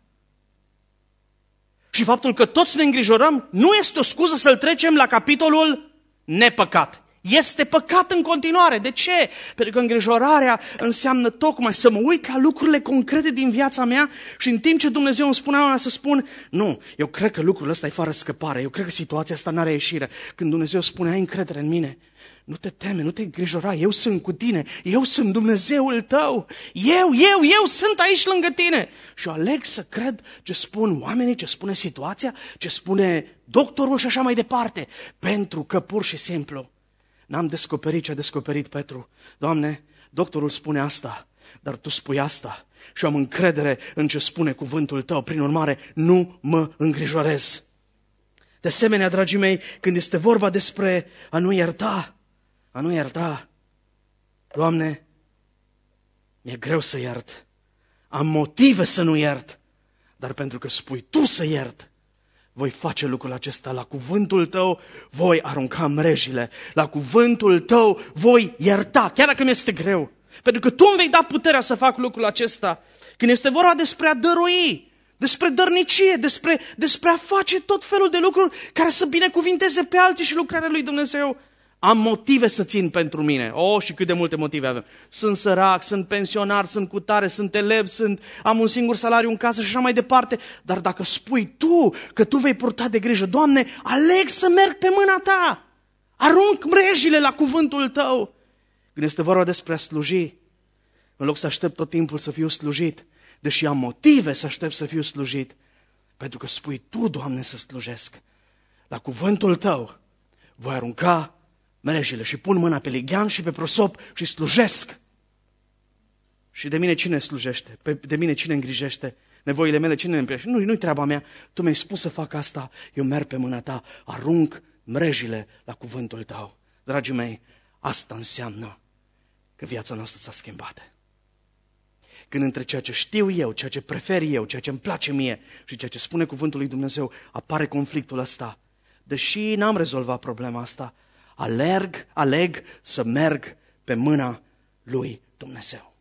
Și faptul că toți ne îngrijorăm nu este o scuză să-l trecem la capitolul nepăcat. Este păcat în continuare. De ce? Pentru că îngrijorarea înseamnă tocmai să mă uit la lucrurile concrete din viața mea și în timp ce Dumnezeu îmi spunea una să spun, nu, eu cred că lucrul ăsta e fără scăpare, eu cred că situația asta n-are ieșire. Când Dumnezeu spune, ai încredere în mine, nu te teme, nu te îngrijora, eu sunt cu tine, eu sunt Dumnezeul tău, eu, eu, eu sunt aici lângă tine. Și eu aleg să cred ce spun oamenii, ce spune situația, ce spune doctorul și așa mai departe, pentru că pur și simplu n-am descoperit ce a descoperit Petru. Doamne, doctorul spune asta, dar Tu spui asta și am încredere în ce spune cuvântul Tău. Prin urmare, nu mă îngrijorez. De asemenea, dragii mei, când este vorba despre a nu ierta, a nu ierta, Doamne, mi-e greu să iert. Am motive să nu iert, dar pentru că spui Tu să iert, voi face lucrul acesta. La cuvântul Tău voi arunca mrejile. La cuvântul Tău voi ierta, chiar dacă mi-este greu. Pentru că Tu îmi vei da puterea să fac lucrul acesta. Când este vorba despre a dărui, despre dărnicie, despre, despre a face tot felul de lucruri care să binecuvinteze pe alții și lucrarea lui Dumnezeu, am motive să țin pentru mine. Oh, și cât de multe motive avem. Sunt sărac, sunt pensionar, sunt cutare, sunt elev, sunt, am un singur salariu în casă și așa mai departe. Dar dacă spui Tu că Tu vei purta de grijă, Doamne, aleg să merg pe mâna Ta. Arunc mrejile la cuvântul Tău. Când este vorba despre a sluji, în loc să aștept tot timpul să fiu slujit, deși am motive să aștept să fiu slujit, pentru că spui Tu, Doamne, să slujesc. La cuvântul Tău voi arunca mrejile și pun mâna pe lighean și pe prosop și slujesc. Și de mine cine slujește? De mine cine îngrijește? Nevoile mele cine împlinește? Nu, nu-i treaba mea. Tu mi-ai spus să fac asta, eu merg pe mâna Ta, arunc mrejile la cuvântul Tău. Dragii mei, asta înseamnă că viața noastră s-a schimbat. Când între ceea ce știu eu, ceea ce prefer eu, ceea ce îmi place mie și ceea ce spune cuvântul lui Dumnezeu, apare conflictul ăsta. Deși n-am rezolvat problema asta, alerg, aleg să merg pe mâna lui Dumnezeu.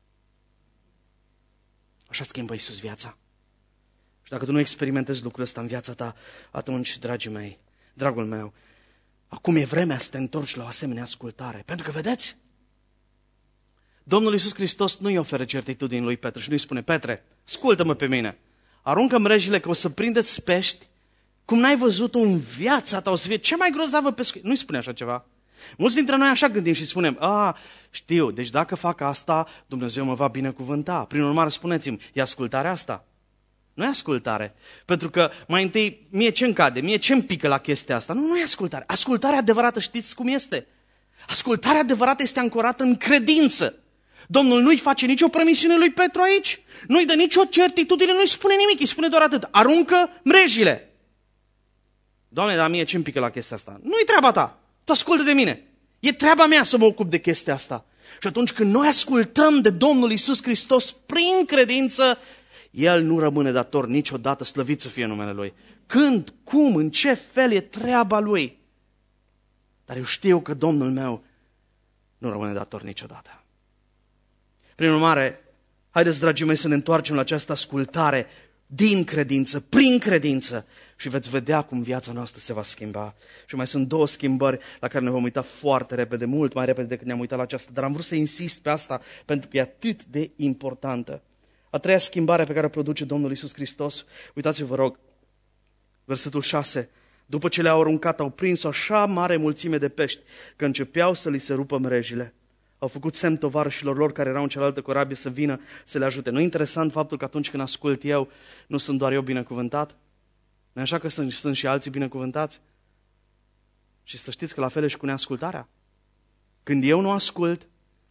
Așa schimbă Iisus viața. Și dacă tu nu experimentezi lucrul ăsta în viața ta, atunci, dragii mei, dragul meu, acum e vremea să te întorci la o asemenea ascultare. Pentru că, vedeți, Domnul Iisus Hristos nu-i oferă certitudini lui Petru și nu-i spune, Petre, ascultă-mă pe mine, aruncă mrejile că o să prindeți pești cum n-ai văzut-o în viața ta, o să fie cea mai grozavă pescuit. Nu-i spune așa ceva. Mulți dintre noi așa gândim și spunem, a, știu, deci dacă fac asta, Dumnezeu mă va binecuvânta. Prin urmare, spuneți-mi, e ascultarea asta? Nu e ascultare. Pentru că mai întâi, mie ce-mi cade, mie ce-mi pică la chestia asta? Nu, nu e ascultare. Ascultarea adevărată, știți cum este? Ascultarea adevărată este ancorată în credință. Domnul nu-i face nicio promisiune lui Petru aici, nu-i dă nicio certitudine, nu-i spune nimic, îi spune doar atât, aruncă mrejile. Doamne, dar mie ce-mi pică la chestia asta? Nu-i treaba ta, tu ascultă de mine. E treaba mea să mă ocup de chestia asta. Și atunci când noi ascultăm de Domnul Iisus Hristos prin credință, El nu rămâne dator niciodată, slăvit să fie numele Lui. Când, cum, în ce fel e treaba Lui. Dar eu știu că Domnul meu nu rămâne dator niciodată. Prin urmare, haideți, dragii mei, să ne întoarcem la această ascultare din credință, prin credință și veți vedea cum viața noastră se va schimba. Și mai sunt două schimbări la care ne vom uita foarte repede, mult mai repede decât ne-am uitat la aceasta, dar am vrut să insist pe asta pentru că e atât de importantă. A treia schimbare pe care o produce Domnul Iisus Hristos, uitați-vă, vă rog, versetul șase, după ce le-au aruncat, au prins o așa mare mulțime de pești că începeau să li se rupă mrejile. Au făcut semn tovarășilor lor care erau în cealaltă corabie să vină să le ajute. Nu e interesant faptul că atunci când ascult eu, nu sunt doar eu binecuvântat? Nu așa că sunt, sunt și alții binecuvântați? Și să știți că la fel e și cu neascultarea. Când eu nu ascult,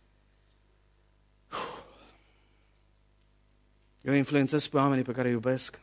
eu influențez pe oamenii pe care îi iubesc.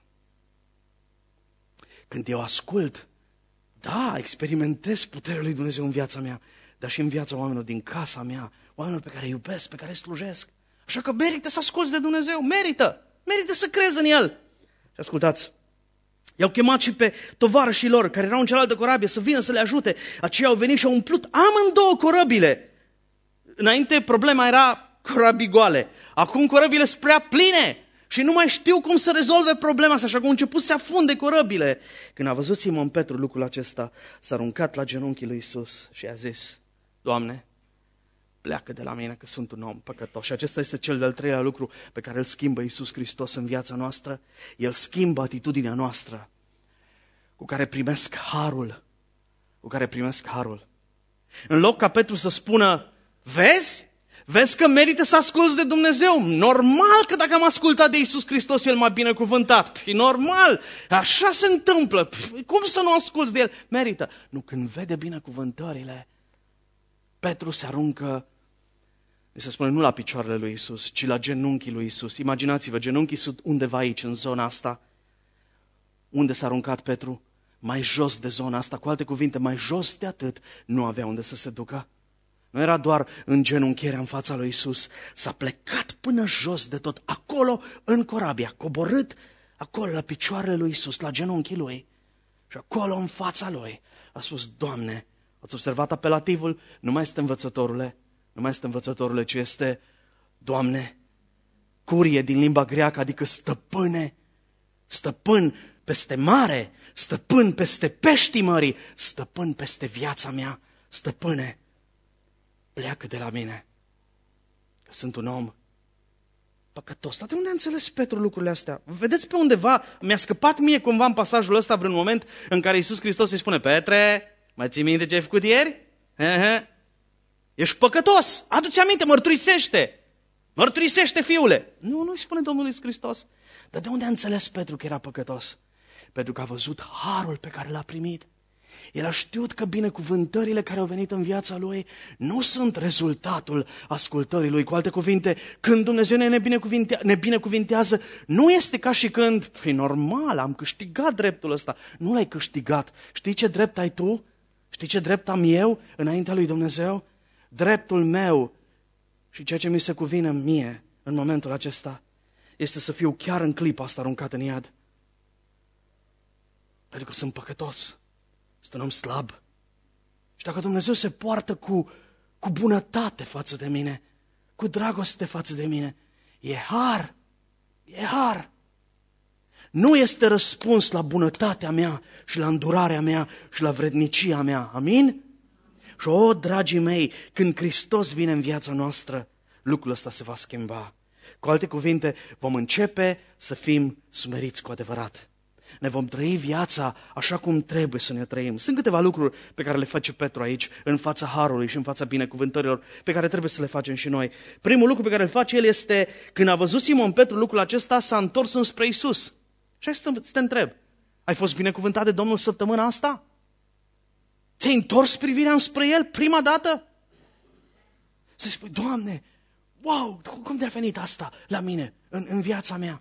Când eu ascult, da, experimentez puterea lui Dumnezeu în viața mea, dar și în viața oamenilor din casa mea, oamenilor pe care îi iubesc, pe care îi slujesc. Așa că merită să asculți de Dumnezeu, merită, merită să crezi în El. Și ascultați, i-au chemat și pe tovarășii lor, care erau în cealaltă corabie, să vină să le ajute. Aceia au venit și au umplut amândouă corăbile. Înainte problema era corabii goale, acum corăbile sunt prea pline. Și nu mai știu cum să rezolve problema asta, așa că au început să se afunde corăbile. Când a văzut Simon Petru lucrul acesta, s-a aruncat la genunchii lui Iisus și a zis, Doamne, pleacă de la mine că sunt un om păcătos. Și acesta este cel de-al treilea lucru pe care îl schimbă Iisus Hristos în viața noastră. El schimbă atitudinea noastră cu care primesc harul, cu care primesc harul. În loc ca Petru să spună, vezi? Vezi că merită să asculți de Dumnezeu. Normal că dacă am ascultat de Iisus Hristos, El m-a binecuvântat. Păi normal, așa se întâmplă. Păi cum să nu asculți de El? Merită. Nu, când vede binecuvântările, Petru se aruncă, se spune, nu la picioarele lui Iisus, ci la genunchii lui Iisus. Imaginați-vă, genunchii sunt undeva aici, în zona asta. Unde s-a aruncat Petru? Mai jos de zona asta. Cu alte cuvinte, mai jos de atât, nu avea unde să se ducă. Nu era doar în genunchierea în fața lui Iisus, s-a plecat până jos de tot, acolo în corabie, a coborât acolo la picioarele lui Iisus, la genunchii lui. Și acolo în fața lui a spus, Doamne, ați observat apelativul? Nu mai este învățătorule, nu mai este învățătorule, ci este Doamne, curie din limba greacă, adică stăpâne, stăpân peste mare, stăpân peste peștii mării, stăpân peste viața mea, stăpâne. Pleacă de la mine, că sunt un om păcătos. Dar de unde a înțeles Petru lucrurile astea? Vedeți pe undeva, mi-a scăpat mie cumva în pasajul ăsta vreun moment în care Iisus Hristos îi spune, Petre, mai ții minte ce ai făcut ieri? He-he. Ești păcătos, adu-ți aminte, mărturisește, mărturisește, fiule. Nu, nu îi spune Domnul Iisus Hristos. Dar de unde a înțeles Petru că era păcătos? Pentru că a văzut harul pe care l-a primit. El a știut că binecuvântările care au venit în viața lui nu sunt rezultatul ascultării lui. Cu alte cuvinte, când Dumnezeu ne, binecuvinte, ne binecuvintează, nu este ca și când, păi normal, am câștigat dreptul ăsta. Nu l-ai câștigat. Știi ce drept ai tu? Știi ce drept am eu înaintea lui Dumnezeu? Dreptul meu și ceea ce mi se cuvine mie în momentul acesta este să fiu chiar în clipa asta aruncat în iad. Pentru că sunt păcătos. Sunt un om slab. Și dacă Dumnezeu se poartă cu, cu bunătate față de mine, cu dragoste față de mine, e har, e har. Nu este răspuns la bunătatea mea și la îndurarea mea și la vrednicia mea. Amin? Și o, dragii mei, când Hristos vine în viața noastră, lucrul ăsta se va schimba. Cu alte cuvinte, vom începe să fim smeriți cu adevărat. Ne vom trăi viața așa cum trebuie să ne trăim. Sunt câteva lucruri pe care le face Petru aici, în fața harului și în fața binecuvântărilor, pe care trebuie să le facem și noi. Primul lucru pe care îl face el este, când a văzut Simon Petru lucrul acesta, s-a întors înspre Iisus. Și hai să te, să te întreb, ai fost binecuvântat de Domnul săptămâna asta? Ți-ai întors privirea înspre El prima dată? Să-i spui, Doamne, wow, cum te-a venit asta la mine, în, în viața mea?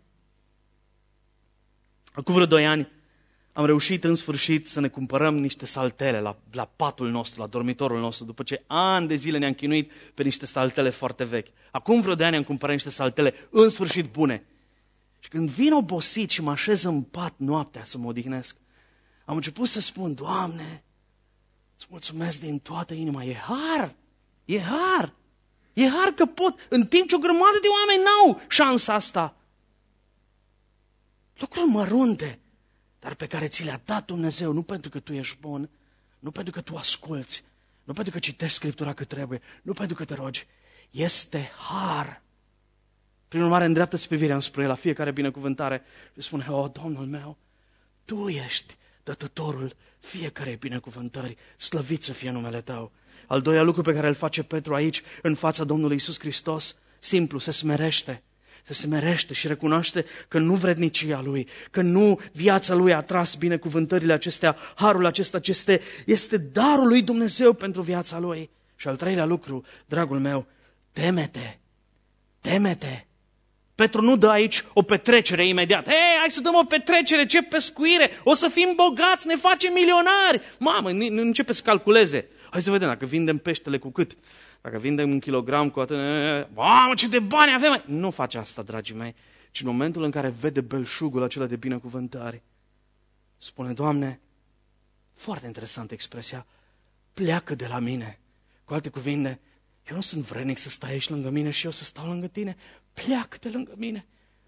Acum vreo doi ani am reușit în sfârșit să ne cumpărăm niște saltele la, la patul nostru, la dormitorul nostru, după ce ani de zile ne-am chinuit pe niște saltele foarte vechi. Acum vreo doi ani am cumpărat niște saltele în sfârșit bune. Și când vin obosit și mă așez în pat noaptea să mă odihnesc, am început să spun, Doamne, îți mulțumesc din toată inima, e har, e har, e har că pot, în timp ce o grămadă de oameni n-au șansa asta. Lucruri mărunte, dar pe care ți le-a dat Dumnezeu, nu pentru că tu ești bun, nu pentru că tu asculți, nu pentru că citești Scriptura cât trebuie, nu pentru că te rogi, este har. Prin urmare, îndreaptă-ți privirea înspre El la fiecare binecuvântare și spune, o, Domnul meu, Tu ești dătătorul fiecare binecuvântări, slăvit să fie numele Tău. Al doilea lucru pe care îl face Petru aici, în fața Domnului Iisus Hristos, simplu, se smerește. Se smerește și recunoaște că nu vrednicia lui, că nu viața lui a tras binecuvântările acestea, harul acesta aceste, este darul lui Dumnezeu pentru viața lui. Și al treilea lucru, dragul meu, teme-te, teme-te. Petru nu dă aici o petrecere imediat. Hei, hai să dăm o petrecere, ce pescuire, o să fim bogați, ne facem milionari. Mamă, începe să calculeze. Hai să vedem, dacă vindem peștele cu cât? Dacă vindem un kilogram cu atât, mamă, ce de bani avem! Nu face asta, dragii mei, ci în momentul în care vede belșugul acela de binecuvântări, spune, Doamne, foarte interesantă expresia, pleacă de la mine. Cu alte cuvinte, eu nu sunt vrednic să stai aici lângă mine și eu să stau lângă tine. Pleacă de lângă mine.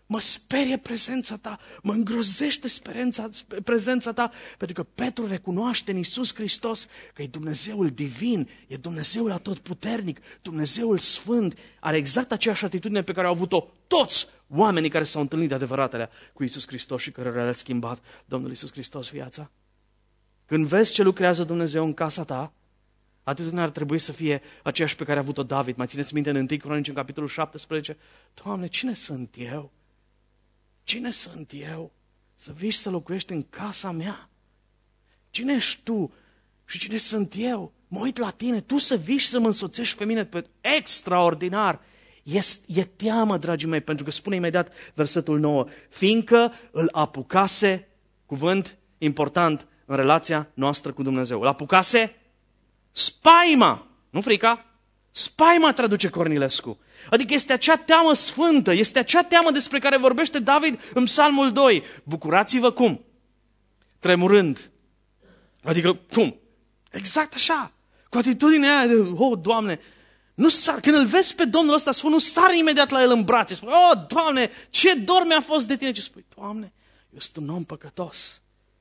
Mă sperie prezența ta, mă îngrozește sperența, prezența ta, pentru că Petru recunoaște în Iisus Hristos că e Dumnezeul divin, e Dumnezeul atotputernic, Dumnezeul sfânt, are exact aceeași atitudine pe care au avut-o toți oamenii care s-au întâlnit de adevăratele cu Iisus Hristos și care le-a schimbat Domnul Iisus Hristos viața. Când vezi ce lucrează Dumnezeu în casa ta, atitudinea ar trebui să fie aceeași pe care a avut-o David. Mai țineți minte în întâi Cronici, în capitolul șaptesprezece? Doamne, cine sunt eu? Cine sunt eu să vii să locuiești în casa mea? Cine ești tu și cine sunt eu? Mă uit la tine, tu să vii și să mă însoțești pe mine, pe extraordinar. E, e teamă, dragii mei, pentru că spune imediat versetul nouă, fiindcă îl apucase, cuvânt important în relația noastră cu Dumnezeu, îl apucase spaima, nu frica, spaima traduce Cornilescu. Adică este acea teamă sfântă, este acea teamă despre care vorbește David în Psalmul doi. Bucurați-vă cum? Tremurând. Adică cum? Exact așa. Cu atitudinea aia de, oh, Doamne, nu sar, când îl vezi pe Domnul ăsta, spune, nu sar imediat la el în brațe. Spune, oh, Doamne, ce dor mi-a fost de tine. Ce spui, Doamne, eu sunt un om păcătos.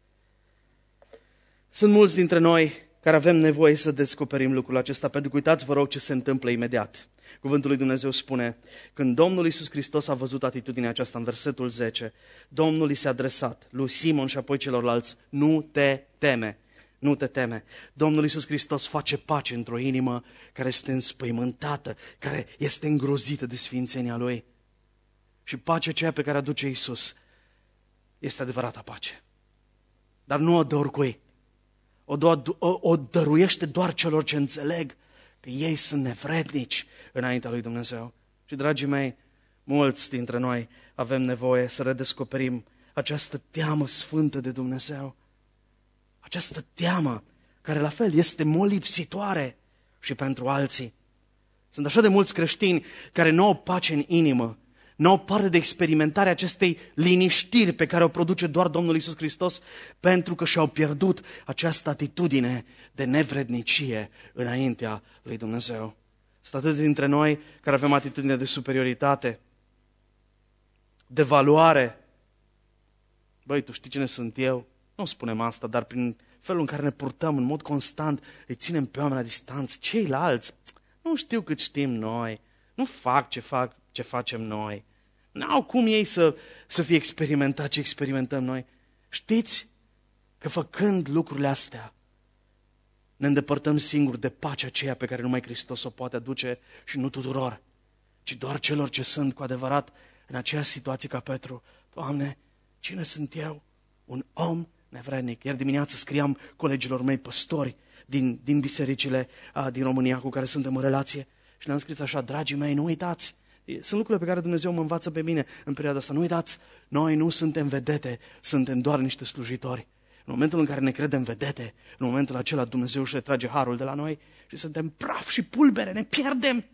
Sunt mulți dintre noi care avem nevoie să descoperim lucrul acesta, pentru că uitați, vă rog, ce se întâmplă imediat. Cuvântul lui Dumnezeu spune, când Domnul Iisus Hristos a văzut atitudinea aceasta în versetul zece, Domnul i s-a adresat lui Simon și apoi celorlalți, nu te teme, nu te teme. Domnul Iisus Hristos face pace într-o inimă care este înspăimântată, care este îngrozită de sfințenia Lui. Și pacea aceea pe care aduce Iisus este adevărata pace. Dar nu o dă oricui. O, do- o, o dăruiește doar celor ce înțeleg că ei sunt nevrednici înaintea lui Dumnezeu. Și, dragii mei, mulți dintre noi avem nevoie să redescoperim această teamă sfântă de Dumnezeu. Această teamă care la fel este molipsitoare și pentru alții. Sunt așa de mulți creștini care nu au pace în inimă, nu au parte de experimentarea acestei liniștiri pe care o produce doar Domnul Iisus Hristos, pentru că și-au pierdut această atitudine de nevrednicie înaintea lui Dumnezeu. Sunt atât dintre noi care avem atitudine de superioritate, de valoare. Băi, tu știi cine sunt eu? Nu spunem asta, dar prin felul în care ne purtăm în mod constant, îi ținem pe oameni la distanță. Ceilalți nu știu cât știm noi, nu fac ce fac ce facem noi. N-au cum ei să, să fie experimentat ce experimentăm noi. Știți că făcând lucrurile astea, ne îndepărtăm singuri de pacea aceea pe care numai Hristos o poate aduce și nu tuturor, ci doar celor ce sunt cu adevărat în aceeași situație ca Petru. Doamne, cine sunt eu? Un om nevrednic. Iar dimineața scriam colegilor mei păstori din, din bisericile a, din România cu care suntem în relație și le-am scris așa, dragii mei, nu uitați, sunt lucrurile pe care Dumnezeu mă învață pe mine în perioada asta. Nu uitați, noi nu suntem vedete, suntem doar niște slujitori. În momentul în care ne credem vedete, în momentul acela Dumnezeu își retrage harul de la noi și suntem praf și pulbere, ne pierdem.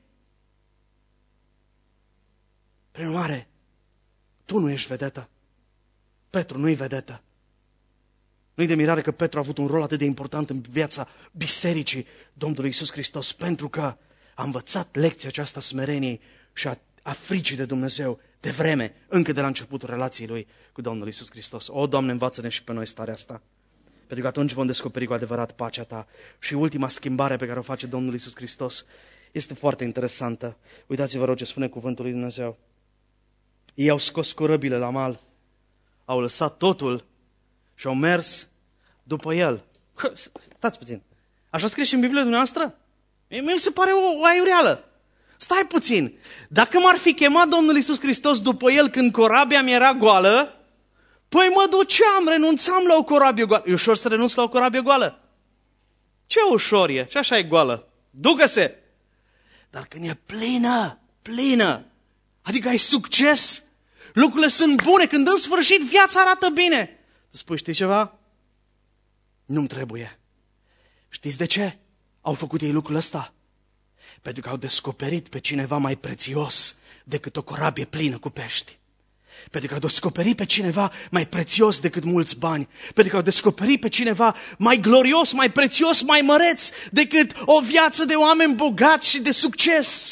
Prin urmare, tu nu ești vedetă. Petru nu-i vedetă. Nu-i de mirare că Petru a avut un rol atât de important în viața bisericii Domnului Iisus Hristos, pentru că a învățat lecția aceasta smereniei și a, a fricii de Dumnezeu de vreme, încă de la începutul relației lui cu Domnul Iisus Hristos. O, Doamne, învață-ne și pe noi starea asta, pentru că atunci vom descoperi cu adevărat pacea ta. Și ultima schimbare pe care o face Domnul Iisus Hristos este foarte interesantă. Uitați-vă, rog, ce spune cuvântul lui Dumnezeu. Ei au scos corăbile la mal, au lăsat totul și au mers după el. Stați puțin. Așa scrie și în Biblia dumneavoastră? Mi se pare o, o aiureală. Stai puțin. Dacă m-ar fi chemat Domnul Iisus Hristos după el când corabia mi era goală, păi mă duceam, renunțam la o corabie goală. E ușor să renunț la o corabie goală? Ce ușor e? Și așa e goală. Ducă-se! Dar când e plină, plină, adică ai succes, lucrurile sunt bune, când în sfârșit viața arată bine, tu spui, știi ceva? Nu-mi trebuie. Știți de ce au făcut ei lucrul ăsta? Pentru că au descoperit pe cineva mai prețios decât o corabie plină cu pești. Pentru că au descoperit pe cineva mai prețios decât mulți bani. Pentru că au descoperit pe cineva mai glorios, mai prețios, mai măreț decât o viață de oameni bogați și de succes.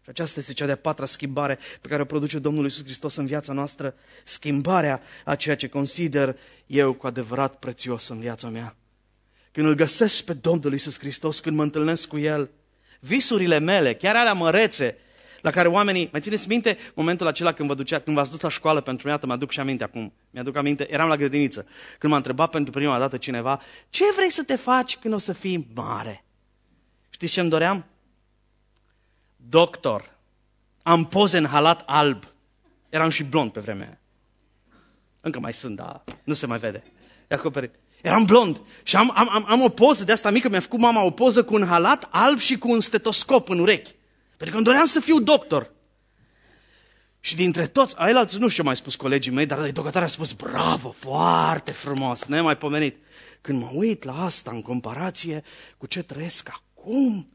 Și aceasta este cea de-a patra schimbare pe care o produce Domnul Iisus Hristos în viața noastră, schimbarea a ceea ce consider eu cu adevărat prețios în viața mea. Când îl găsesc pe Domnul Iisus Hristos, când mă întâlnesc cu El, visurile mele, chiar alea mărețe, la care oamenii, mai țineți minte momentul acela când vă ducea, când v-ați dus la școală pentru mine, mi-aduc și aminte acum, mi-aduc aminte, eram la grădiniță, când m-a întrebat pentru prima dată cineva, ce vrei să te faci când o să fii mare? Știți ce îmi doream? Doctor. Am poze în halat alb. Eram și blond pe vremea aia. Încă mai sunt, dar nu se mai vede. E acoperit. Eram blond și am, am, am o poză de asta mică, mi-a făcut mama o poză cu un halat alb și cu un stetoscop în urechi. Pentru că îmi doream să fiu doctor. Și dintre toți, ailalți, nu știu ce mai spus colegii mei, dar deocamdată a spus, bravo, foarte frumos, nemai pomenit. Când mă uit la asta în comparație cu ce trăiesc acum,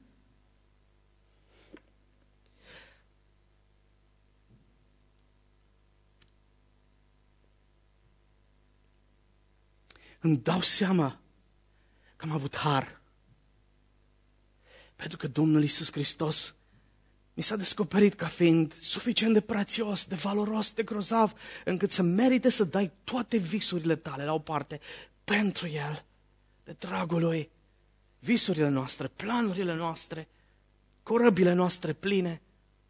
îmi dau seama că am avut har. Pentru că Domnul Iisus Hristos mi s-a descoperit ca fiind suficient de prețios, de valoros, de grozav, încât să merite să dai toate visurile tale la o parte pentru El, de dragul Lui, visurile noastre, planurile noastre, corăbile noastre pline,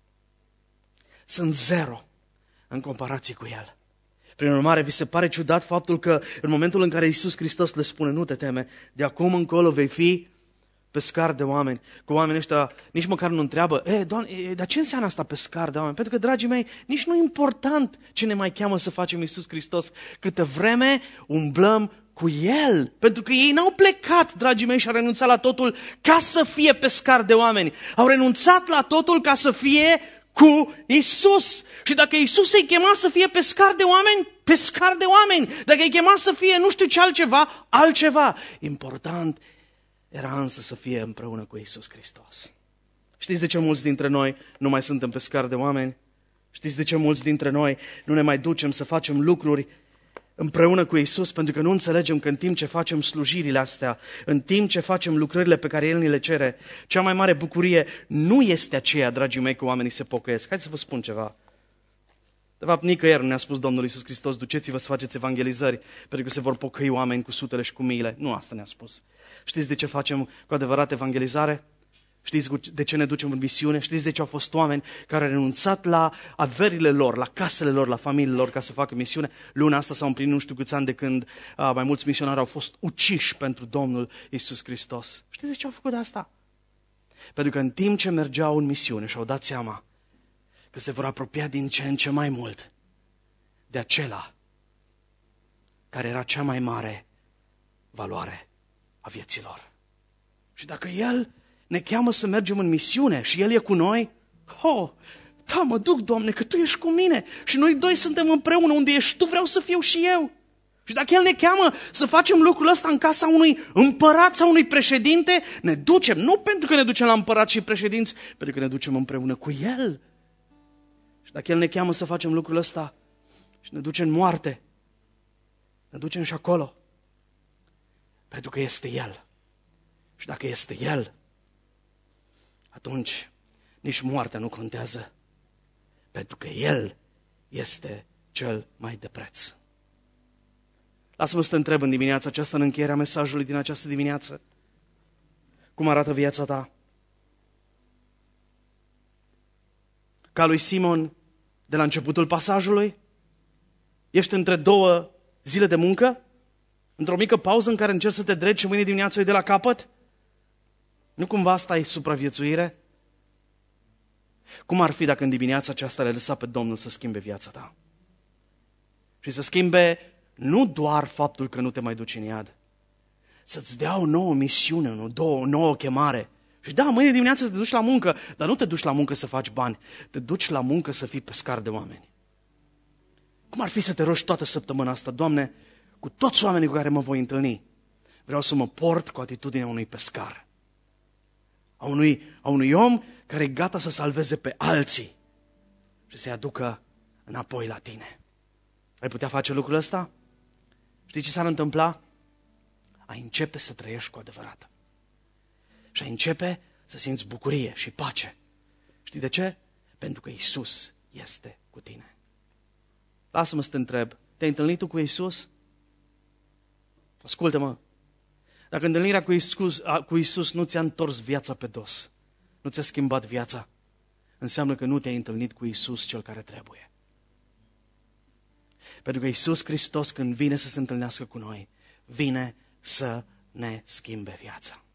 sunt zero în comparație cu El. Prin urmare, vi se pare ciudat faptul că în momentul în care Iisus Hristos le spune, nu te teme, de acum încolo vei fi pescar de oameni. Cu oamenii ăștia nici măcar nu întreabă, e, Doamne, dar ce înseamnă asta pescar de oameni? Pentru că, dragii mei, nici nu e important ce ne mai cheamă să facem Iisus Hristos, câtă vreme umblăm cu El. Pentru că ei n-au plecat, dragii mei, și au renunțat la totul ca să fie pescar de oameni. Au renunțat la totul ca să fie cu Iisus. Și dacă Iisus îi chema să fie pescar de oameni, pescar de oameni. Dacă îi chema să fie nu știu ce altceva, altceva. Important era însă să fie împreună cu Iisus Hristos. Știți de ce mulți dintre noi nu mai suntem pescari de oameni? Știți de ce mulți dintre noi nu ne mai ducem să facem lucruri împreună cu Iisus? Pentru că nu înțelegem că în timp ce facem slujirile astea, în timp ce facem lucrările pe care El ni le cere, cea mai mare bucurie nu este aceea, dragii mei, că oamenii se pocăiesc. Haideți să vă spun ceva. De fapt, nicăieri nu ne-a spus Domnul Iisus Hristos, duceți-vă să faceți evangelizări, pentru că se vor pocăi oameni cu sutele și cu miile. Nu asta ne-a spus. Știți de ce facem cu adevărat evangelizare? Știți de ce ne ducem în misiune? Știți de ce au fost oameni care au renunțat la averile lor, la casele lor, la familiile lor ca să facă misiune? Luna asta s-au împlinit nu știu câți ani de când a, mai mulți misionari au fost uciși pentru Domnul Iisus Hristos. Știți de ce au făcut asta? Pentru că în timp ce mergeau în misiune și-au dat seama că se vor apropia din ce în ce mai mult de acela care era cea mai mare valoare a vieților. Și dacă El ne cheamă să mergem în misiune și El e cu noi, oh, da, mă duc, Doamne, că Tu ești cu mine și noi doi suntem împreună, unde ești Tu, vreau să fiu și eu. Și dacă El ne cheamă să facem lucrul ăsta în casa unui împărat sau unui președinte, ne ducem, nu pentru că ne ducem la împărat și președinți, pentru că ne ducem împreună cu El. Și dacă El ne cheamă să facem lucrul ăsta și ne duce în moarte, ne ducem și acolo, pentru că este El. Și dacă este El, atunci nici moartea nu contează, pentru că El este cel mai de preț. Lasă-mă să te întreb în dimineața aceasta, în încheierea mesajului din această dimineață, cum arată viața ta? Ca lui Simon de la începutul pasajului? Ești între două zile de muncă? Într-o mică pauză în care încerci să te dregi și mâine dimineață o iei de la capăt? Nu cumva asta e supraviețuire? Cum ar fi dacă în dimineața aceasta le lăsa pe Domnul să schimbe viața ta? Și să schimbe nu doar faptul că nu te mai duci în iad, să-ți dea o nouă misiune, o nouă, o nouă chemare. Și da, mâine dimineață te duci la muncă, dar nu te duci la muncă să faci bani, te duci la muncă să fii pescar de oameni. Cum ar fi să te rogi toată săptămâna asta, Doamne, cu toți oamenii cu care mă voi întâlni, vreau să mă port cu atitudinea unui pescar. A unui, a unui om care e gata să salveze pe alții și să-i aducă înapoi la tine. Ai putea face lucrul ăsta? Știi ce s-ar întâmpla? Ai începe să trăiești cu adevărat. Și ai începe să simți bucurie și pace. Știi de ce? Pentru că Iisus este cu tine. Lasă-mă să te întreb, te-ai întâlnit tu cu Iisus? Ascultă-mă, dacă întâlnirea cu Iisus, cu Iisus nu ți-a întors viața pe dos, nu ți-a schimbat viața, înseamnă că nu te-ai întâlnit cu Iisus cel care trebuie. Pentru că Iisus Hristos, când vine să se întâlnească cu noi, vine să ne schimbe viața.